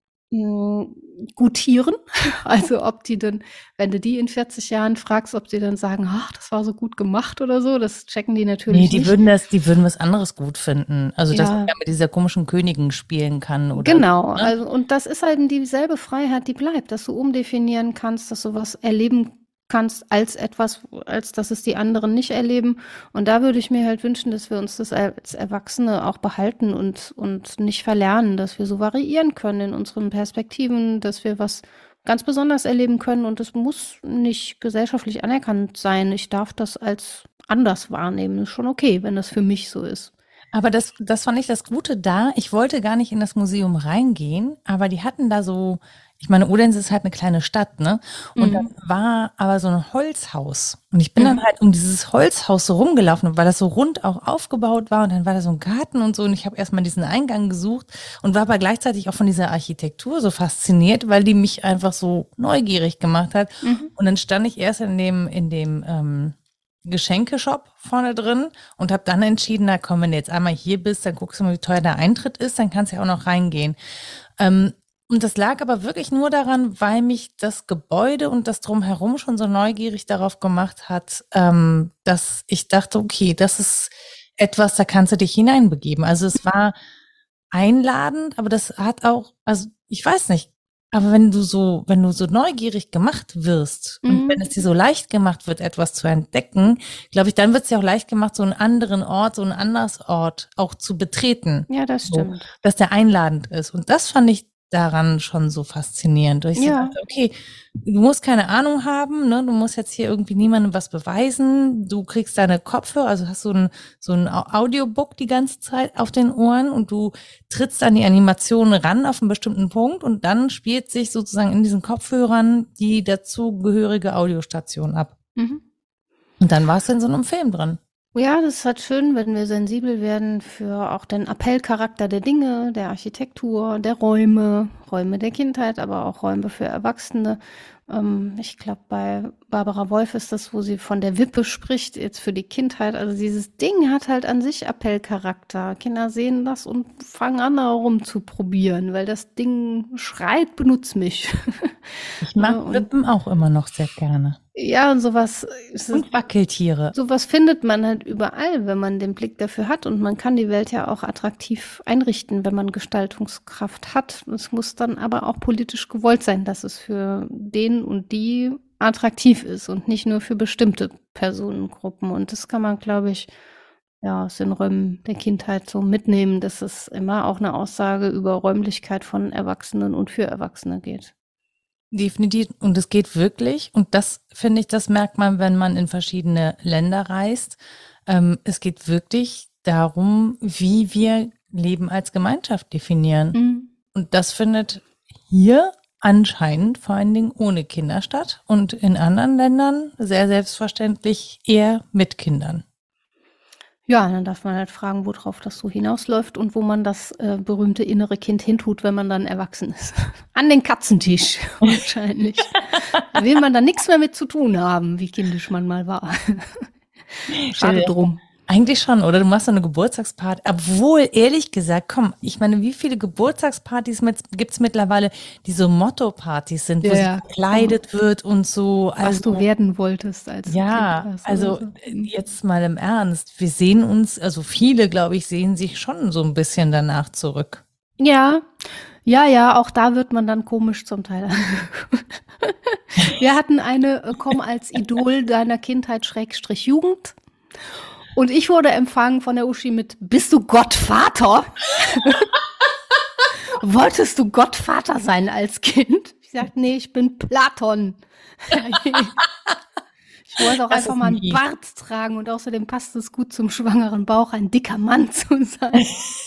mh, gutieren. Also ob die dann, wenn du die in vierzig Jahren fragst, ob sie dann sagen, ach, das war so gut gemacht oder so, das checken die natürlich Nee, die nicht. würden das, die würden was anderes gut finden. Also, dass man Ja, ja mit dieser komischen Königin spielen kann oder, genau. ne? Also, und das ist halt dieselbe Freiheit, die bleibt, dass du umdefinieren kannst, dass du was erleben kannst als etwas, als dass es die anderen nicht erleben. Und da würde ich mir halt wünschen, dass wir uns das als Erwachsene auch behalten und, und nicht verlernen, dass wir so variieren können in unseren Perspektiven, dass wir was ganz besonders erleben können. Und das muss nicht gesellschaftlich anerkannt sein. Ich darf das als anders wahrnehmen. Ist schon okay, wenn das für mich so ist. Aber das, das fand ich das Gute da. Ich wollte gar nicht in das Museum reingehen, aber die hatten da so, ich meine, Odense ist halt eine kleine Stadt, ne? Und dann Mhm. war aber so ein Holzhaus. Und ich bin dann Mhm. halt um dieses Holzhaus so rumgelaufen, weil das so rund auch aufgebaut war. Und dann war da so ein Garten und so. Und ich habe erstmal diesen Eingang gesucht und war aber gleichzeitig auch von dieser Architektur so fasziniert, weil die mich einfach so neugierig gemacht hat. Mhm. Und dann stand ich erst in dem, in dem, ähm, Geschenkeshop vorne drin und habe dann entschieden, na komm, wenn du jetzt einmal hier bist, dann guckst du mal, wie teuer der Eintritt ist, dann kannst du ja auch noch reingehen. Ähm, und das lag aber wirklich nur daran, weil mich das Gebäude und das Drumherum schon so neugierig darauf gemacht hat, ähm, dass ich dachte, okay, das ist etwas, da kannst du dich hineinbegeben. Also es war einladend, aber das hat auch, also ich weiß nicht, Aber wenn du so, wenn du so neugierig gemacht wirst und Mhm. wenn es dir so leicht gemacht wird, etwas zu entdecken, glaube ich, dann wird es dir auch leicht gemacht, so einen anderen Ort, so einen Andersort auch zu betreten. Ja, das So, stimmt. dass der einladend ist. Und das fand ich daran schon so faszinierend. Weil ich so Ja. dachte, okay, du musst keine Ahnung haben, ne? Du musst jetzt hier irgendwie niemandem was beweisen. Du kriegst deine Kopfhörer, also hast so ein, so ein Au- Audiobook die ganze Zeit auf den Ohren und du trittst an die Animation ran auf einen bestimmten Punkt und dann spielt sich sozusagen in diesen Kopfhörern die dazugehörige Audiostation ab. Mhm. Und dann warst du in so einem Film drin. Ja, das ist halt schön, wenn wir sensibel werden für auch den Appellcharakter der Dinge, der Architektur, der Räume, Räume der Kindheit, aber auch Räume für Erwachsene. Ähm, ich glaube, bei Barbara Wolf ist das, wo sie von der Wippe spricht, jetzt für die Kindheit. Also dieses Ding hat halt an sich Appellcharakter. Kinder sehen das und fangen an, da rumzuprobieren, weil das Ding schreit, benutz mich. Ich mag Ja, und- Wippen auch immer noch sehr gerne. Ja, und sowas ist Und Wackeltiere. Sowas findet man halt überall, wenn man den Blick dafür hat. Und man kann die Welt ja auch attraktiv einrichten, wenn man Gestaltungskraft hat. Es muss dann aber auch politisch gewollt sein, dass es für den und die attraktiv ist und nicht nur für bestimmte Personengruppen. Und das kann man, glaube ich, ja, aus den Räumen der Kindheit so mitnehmen, dass es immer auch eine Aussage über Räumlichkeit von Erwachsenen und für Erwachsene geht. Definitiv. Und es geht wirklich, und das finde ich, das merkt man, wenn man in verschiedene Länder reist. Ähm, es geht wirklich darum, wie wir Leben als Gemeinschaft definieren. Mhm. Und das findet hier anscheinend vor allen Dingen ohne Kinder statt und in anderen Ländern sehr selbstverständlich eher mit Kindern. Ja, dann darf man halt fragen, worauf das so hinausläuft und wo man das äh, berühmte innere Kind hintut, wenn man dann erwachsen ist. An den Katzentisch wahrscheinlich. Da will man dann nichts mehr mit zu tun haben, wie kindisch man mal war. Schade drum. Eigentlich schon, oder? Du machst so eine Geburtstagsparty. Obwohl, ehrlich gesagt, komm, ich meine, wie viele Geburtstagspartys mit, gibt's mittlerweile, die so Motto-Partys sind, wo Ja, sie ja. gekleidet wird und so. Was Also, du werden wolltest als ja, Kind. warst also oder so. jetzt mal im Ernst. Wir sehen uns, also viele, glaube ich, sehen sich schon so ein bisschen danach zurück. Ja, ja, ja, auch da wird man dann komisch zum Teil. Wir hatten eine, äh, komm als Idol deiner Kindheit, Schrägstrich Jugend. Und ich wurde empfangen von der Uschi mit, bist du Gottvater? Wolltest du Gottvater sein als Kind? Ich sagte, nee, ich bin Platon. Ich wollte auch Das einfach ist mal einen lieb. Bart tragen und außerdem passt es gut zum schwangeren Bauch, ein dicker Mann zu sein.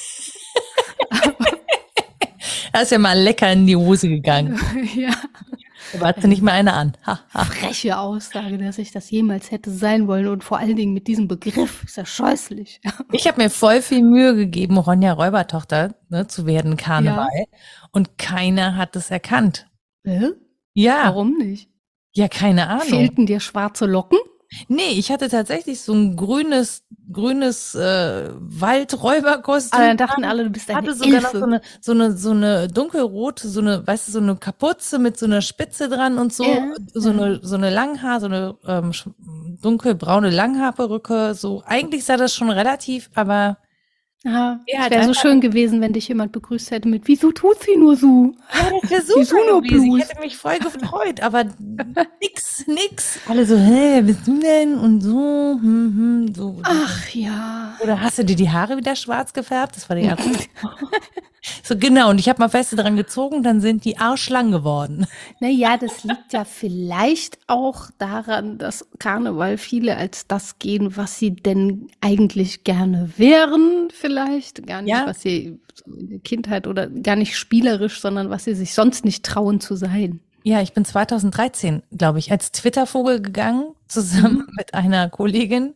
Da ist ja mal lecker in die Hose gegangen. Ja. Da hatte nicht mal eine an. Ha, ha. Freche Aussage, dass ich das jemals hätte sein wollen und vor allen Dingen mit diesem Begriff. Ist ja scheußlich. Ich habe mir voll viel Mühe gegeben, Ronja Räubertochter ne, zu werden, Karneval. Und keiner hat es erkannt. Hä? Ja, Warum nicht? ja, keine Ahnung. Fehlten dir schwarze Locken? Nee, ich hatte tatsächlich so ein grünes, grünes äh, Waldräuberkostüm. Aber dann dachten alle, du bist eine hatte sogar noch Ilfe. so eine, so eine, so eine dunkelrote, so eine, weißt du, so eine Kapuze mit so einer Spitze dran und so, Ja. so eine, so eine Langhaar, so eine ähm, sch- dunkelbraune Langhaarperücke. So, eigentlich sah das schon relativ, aber Ja, Ja, es hat wäre so einfach- schön gewesen, wenn dich jemand begrüßt hätte mit, wieso tut sie nur so? ja, das wäre Die super Suno gewesen. Ich Blues. hätte mich voll gefreut, aber nix, nix. Alle so, hä, wer bist du denn? Und so, hm, hm, so. Ach ja. Oder hast du dir die Haare wieder schwarz gefärbt? Das war die erste. So, genau. Und ich habe mal feste dran gezogen, dann sind die arschlang geworden. Naja, das liegt ja vielleicht auch daran, dass Karneval viele als das gehen, was sie denn eigentlich gerne wären, vielleicht. Gar nicht, Ja. was sie so in der Kindheit oder gar nicht spielerisch, sondern was sie sich sonst nicht trauen zu sein. Ja, ich bin zweitausenddreizehn, glaube ich, als Twittervogel gegangen, zusammen mit einer Kollegin.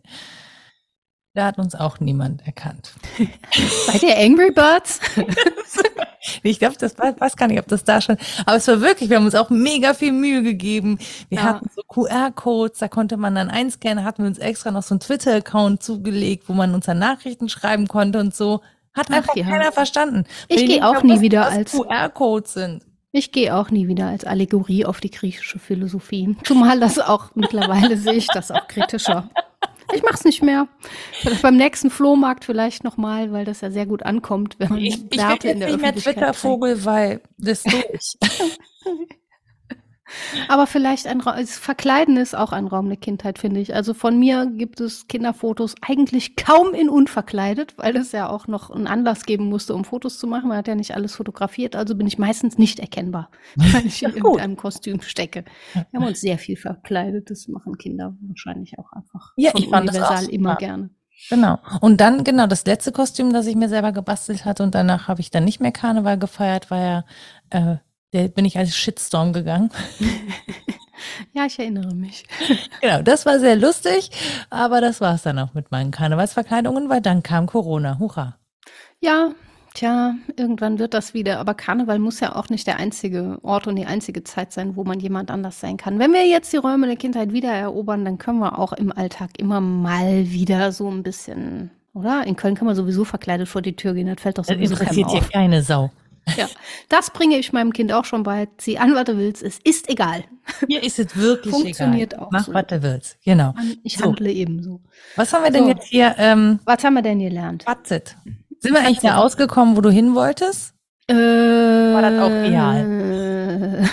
Da hat uns auch niemand erkannt. Seid ihr Angry Birds? Ich glaube, das war, weiß gar nicht, ob das da schon, aber es war wirklich, wir haben uns auch mega viel Mühe gegeben. Wir Ja. hatten so Q R-Codes, da konnte man dann einscannen, hatten wir uns extra noch so einen Twitter-Account zugelegt, wo man uns dann Nachrichten schreiben konnte und so. Hat Ach einfach ja. keiner verstanden. Ich Weil die geh nicht auch mal nie wussten, wieder was als- Q R-Codes sind. Ich gehe auch nie wieder als Allegorie auf die griechische Philosophie. Zumal das auch, mittlerweile sehe ich das auch kritischer. Ich mach's nicht mehr. Vielleicht beim nächsten Flohmarkt vielleicht nochmal, weil das ja sehr gut ankommt, wenn man Ich, ich Werte bin in der jetzt nicht mehr Öffentlichkeit Twitter-Vogel, weil das durch. Aber vielleicht ein Raum, Verkleiden ist auch ein Raum der Kindheit, finde ich. Also von mir gibt es Kinderfotos eigentlich kaum in unverkleidet, weil es ja auch noch einen Anlass geben musste, um Fotos zu machen. Man hat ja nicht alles fotografiert, also bin ich meistens nicht erkennbar, weil ich in Ja, gut. irgendeinem Kostüm stecke. Wir haben uns sehr viel verkleidet, das machen Kinder wahrscheinlich auch einfach Ja, schon ich fand das auch universal immer super. gerne. Genau. Und dann, genau, das letzte Kostüm, das ich mir selber gebastelt hatte und danach habe ich dann nicht mehr Karneval gefeiert, war ja, äh, der bin ich als Shitstorm gegangen. Ja, ich erinnere mich. Genau, das war sehr lustig, aber das war es dann auch mit meinen Karnevalsverkleidungen, weil dann kam Corona. Hurra. Ja, tja, irgendwann wird das wieder. Aber Karneval muss ja auch nicht der einzige Ort und die einzige Zeit sein, wo man jemand anders sein kann. Wenn wir jetzt die Räume der Kindheit wieder erobern, dann können wir auch im Alltag immer mal wieder so ein bisschen, oder? In Köln kann man sowieso verkleidet vor die Tür gehen, das fällt doch Das sowieso keinem interessiert hier auf. keine Sau. Ja, das bringe ich meinem Kind auch schon bei. Zieh an, was du willst, es ist egal. Mir ist es wirklich Funktioniert egal. auch Mach, so. was du willst. Genau. Ich So, handle ebenso. was haben wir denn So, jetzt hier? Ähm, was haben wir denn gelernt? Fazit. Sind wir eigentlich Fazit. da ausgekommen, wo du hin wolltest? Äh, War das auch real?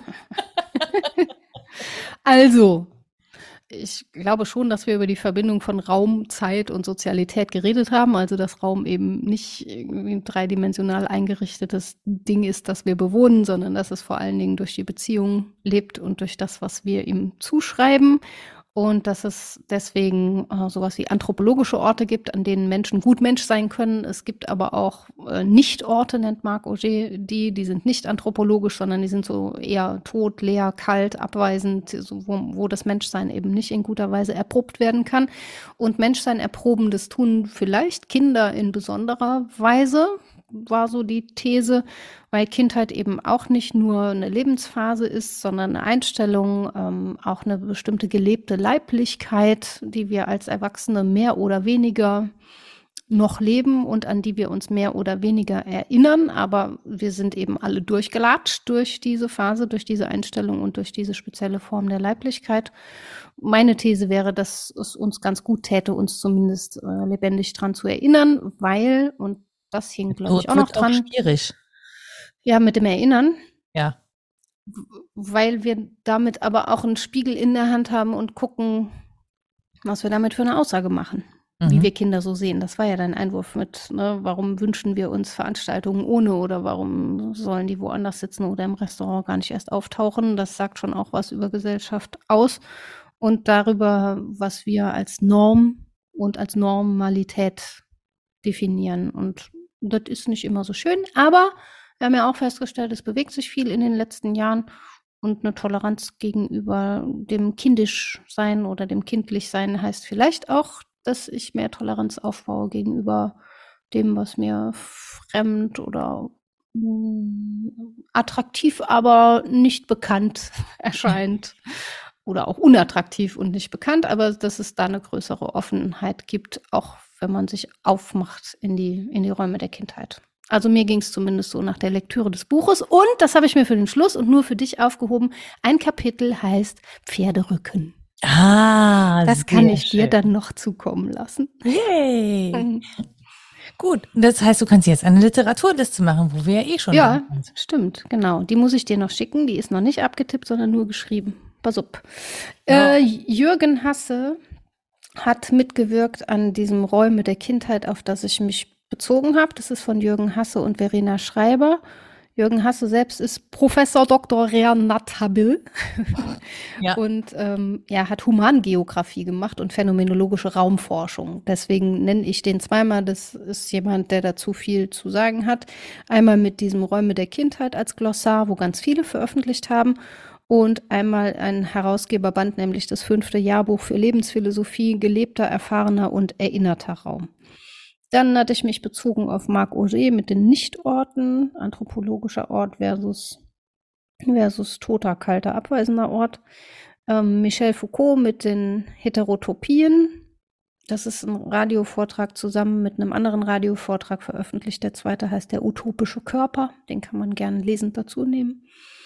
Also, ich glaube schon, dass wir über die Verbindung von Raum, Zeit und Sozialität geredet haben. Also, dass Raum eben nicht irgendwie ein dreidimensional eingerichtetes Ding ist, das wir bewohnen, sondern dass es vor allen Dingen durch die Beziehung lebt und durch das, was wir ihm zuschreiben. Und dass es deswegen äh, sowas wie anthropologische Orte gibt, an denen Menschen gut Mensch sein können. Es gibt aber auch äh, Nicht-Orte, nennt Marc Auger die, die sind nicht anthropologisch, sondern die sind so eher tot, leer, kalt, abweisend, so, wo, wo das Menschsein eben nicht in guter Weise erprobt werden kann. Und Menschsein erproben, das tun vielleicht Kinder in besonderer Weise, war so die These, weil Kindheit eben auch nicht nur eine Lebensphase ist, sondern eine Einstellung, ähm, auch eine bestimmte gelebte Leiblichkeit, die wir als Erwachsene mehr oder weniger noch leben und an die wir uns mehr oder weniger erinnern. Aber wir sind eben alle durchgelatscht durch diese Phase, durch diese Einstellung und durch diese spezielle Form der Leiblichkeit. Meine These wäre, dass es uns ganz gut täte, uns zumindest äh, lebendig dran zu erinnern, weil, und das hing, glaube ich, auch noch dran. Auch schwierig. Ja, mit dem Erinnern. Ja. Weil wir damit aber auch einen Spiegel in der Hand haben und gucken, was wir damit für eine Aussage machen, mhm. wie wir Kinder so sehen. Das war ja dein Einwurf mit, ne, warum wünschen wir uns Veranstaltungen ohne oder warum sollen die woanders sitzen oder im Restaurant gar nicht erst auftauchen. Das sagt schon auch was über Gesellschaft aus und darüber, was wir als Norm und als Normalität definieren. Und das ist nicht immer so schön, aber wir haben ja auch festgestellt, es bewegt sich viel in den letzten Jahren und eine Toleranz gegenüber dem Kindischsein oder dem Kindlichsein heißt vielleicht auch, dass ich mehr Toleranz aufbaue gegenüber dem, was mir fremd oder mh, attraktiv, aber nicht bekannt erscheint. Oder auch unattraktiv und nicht bekannt, aber dass es da eine größere Offenheit gibt, auch wenn man sich aufmacht in die, in die Räume der Kindheit. Also mir ging es zumindest so nach der Lektüre des Buches. Und, das habe ich mir für den Schluss und nur für dich aufgehoben, ein Kapitel heißt Pferderücken. Ah, das kann ich schön. dir dann noch zukommen lassen. Yay! Mhm. Gut, das heißt, du kannst jetzt eine Literaturliste machen, wo wir ja eh schon Ja, sind. Stimmt, genau. Die muss ich dir noch schicken. Die ist noch nicht abgetippt, sondern nur geschrieben. Pass auf. Ja. Äh, Jürgen Hasse hat mitgewirkt an diesem Räume der Kindheit, auf das ich mich bezogen habe. Das ist von Jürgen Hasse und Verena Schreiber. Jürgen Hasse selbst ist Professor Doktor Renat Habil ja. und ähm, er hat Humangeografie gemacht und phänomenologische Raumforschung. Deswegen nenne ich den zweimal. Das ist jemand, der dazu viel zu sagen hat. Einmal mit diesem Räume der Kindheit als Glossar, wo ganz viele veröffentlicht haben. Und einmal ein Herausgeberband, nämlich das fünfte Jahrbuch für Lebensphilosophie, gelebter, erfahrener und erinnerter Raum. Dann hatte ich mich bezogen auf Marc Auger mit den Nichtorten, anthropologischer Ort versus, versus toter, kalter, abweisender Ort. Ähm, Michel Foucault mit den Heterotopien. Das ist ein Radiovortrag zusammen mit einem anderen Radiovortrag veröffentlicht. Der zweite heißt Der utopische Körper. Den kann man gerne lesend dazu nehmen.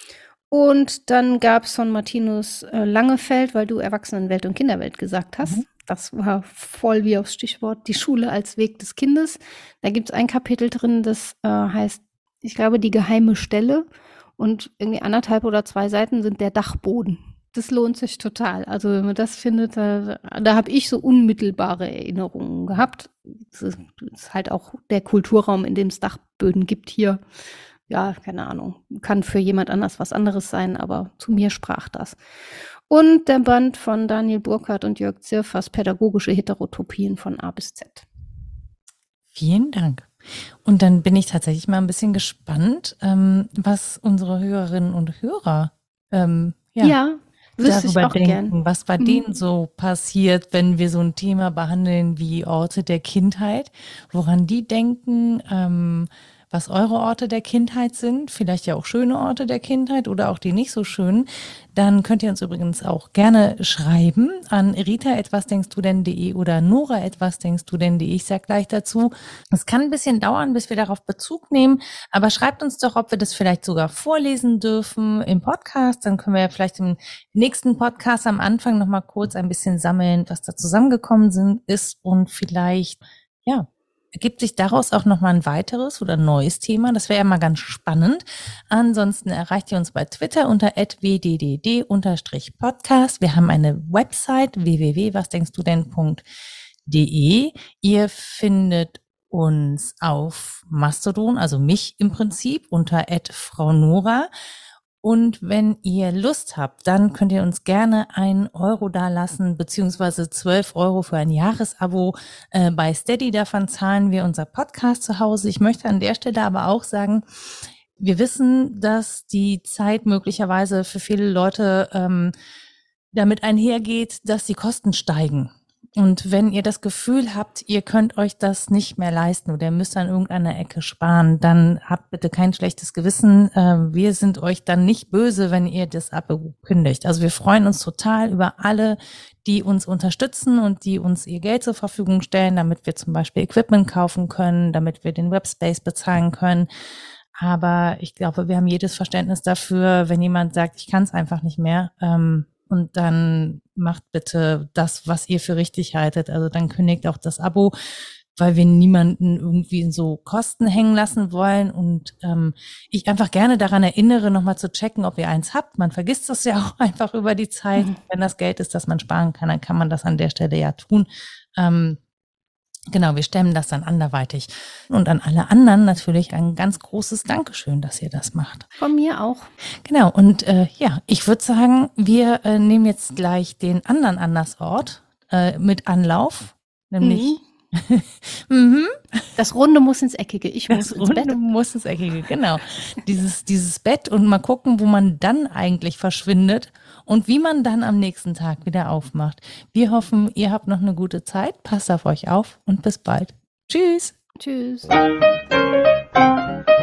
Und dann gab es von Martinus äh, Langefeld, weil du Erwachsenenwelt und Kinderwelt gesagt hast. Mhm. Das war voll wie aufs Stichwort, die Schule als Weg des Kindes. Da gibt es ein Kapitel drin, das äh, heißt, ich glaube, die geheime Stelle. und irgendwie anderthalb oder zwei Seiten sind der Dachboden. Das lohnt sich total. Also wenn man das findet, da, da habe ich so unmittelbare Erinnerungen gehabt. Das ist, das ist halt auch der Kulturraum, in dem es Dachböden gibt hier. Ja, keine Ahnung. Kann für jemand anders was anderes sein, aber zu mir sprach das. Und der Band von Daniel Burkhardt und Jörg Zirfers, Pädagogische Heterotopien von A bis Z. Vielen Dank. Und dann bin ich tatsächlich mal ein bisschen gespannt, ähm, was unsere Hörerinnen und Hörer ähm, ja, Ja, wüsste ich darüber auch denken, gern. was bei Mhm. denen so passiert, wenn wir so ein Thema behandeln wie Orte der Kindheit, woran die denken, ähm, was eure Orte der Kindheit sind, vielleicht ja auch schöne Orte der Kindheit oder auch die nicht so schönen. Dann könnt ihr uns übrigens auch gerne schreiben an rita at was denkst du denn punkt de oder nora at was denkst du denn punkt de. Ich sag gleich dazu, es kann ein bisschen dauern, bis wir darauf Bezug nehmen, aber schreibt uns doch, ob wir das vielleicht sogar vorlesen dürfen im Podcast. Dann können wir ja vielleicht im nächsten Podcast am Anfang nochmal kurz ein bisschen sammeln, was da zusammengekommen sind, ist und vielleicht, ja, ergibt sich daraus auch nochmal ein weiteres oder neues Thema. Das wäre ja mal ganz spannend. Ansonsten erreicht ihr uns bei Twitter unter at w d d d Podcast. Wir haben eine Website w w w punkt was denkst du denn punkt de. Ihr findet uns auf Mastodon, also mich im Prinzip, unter at Frau Nora. Und wenn ihr Lust habt, dann könnt ihr uns gerne einen Euro dalassen, beziehungsweise zwölf Euro für ein Jahresabo äh, bei Steady. Davon zahlen wir unser Podcast zu Hause. Ich möchte an der Stelle aber auch sagen, wir wissen, dass die Zeit möglicherweise für viele Leute ähm, damit einhergeht, dass die Kosten steigen. Und wenn ihr das Gefühl habt, ihr könnt euch das nicht mehr leisten oder ihr müsst an irgendeiner Ecke sparen, dann habt bitte kein schlechtes Gewissen. Wir sind euch dann nicht böse, wenn ihr das Abo kündigt. Also wir freuen uns total über alle, die uns unterstützen und die uns ihr Geld zur Verfügung stellen, damit wir zum Beispiel Equipment kaufen können, damit wir den Webspace bezahlen können. Aber ich glaube, wir haben jedes Verständnis dafür, wenn jemand sagt, ich kann es einfach nicht mehr, ähm, und dann macht bitte das, was ihr für richtig haltet. Also dann kündigt auch das Abo, weil wir niemanden irgendwie in so Kosten hängen lassen wollen. Und ähm, ich einfach gerne daran erinnere, nochmal zu checken, ob ihr eins habt. Man vergisst das ja auch einfach über die Zeit. Mhm. Wenn das Geld ist, das man sparen kann, dann kann man das an der Stelle ja tun. Ähm, Genau, wir stemmen das dann anderweitig. Und an alle anderen natürlich ein ganz großes Dankeschön, dass ihr das macht. Von mir auch. Genau, und äh, ja, ich würde sagen, wir äh, nehmen jetzt gleich den anderen Andersort äh, mit Anlauf, nämlich Mhm. mhm. Das Runde muss ins Eckige. Ich muss das ins Runde Bett. muss ins Eckige, genau. dieses, dieses Bett und mal gucken, wo man dann eigentlich verschwindet und wie man dann am nächsten Tag wieder aufmacht. Wir hoffen, ihr habt noch eine gute Zeit. Passt auf euch auf und bis bald. Tschüss. Tschüss.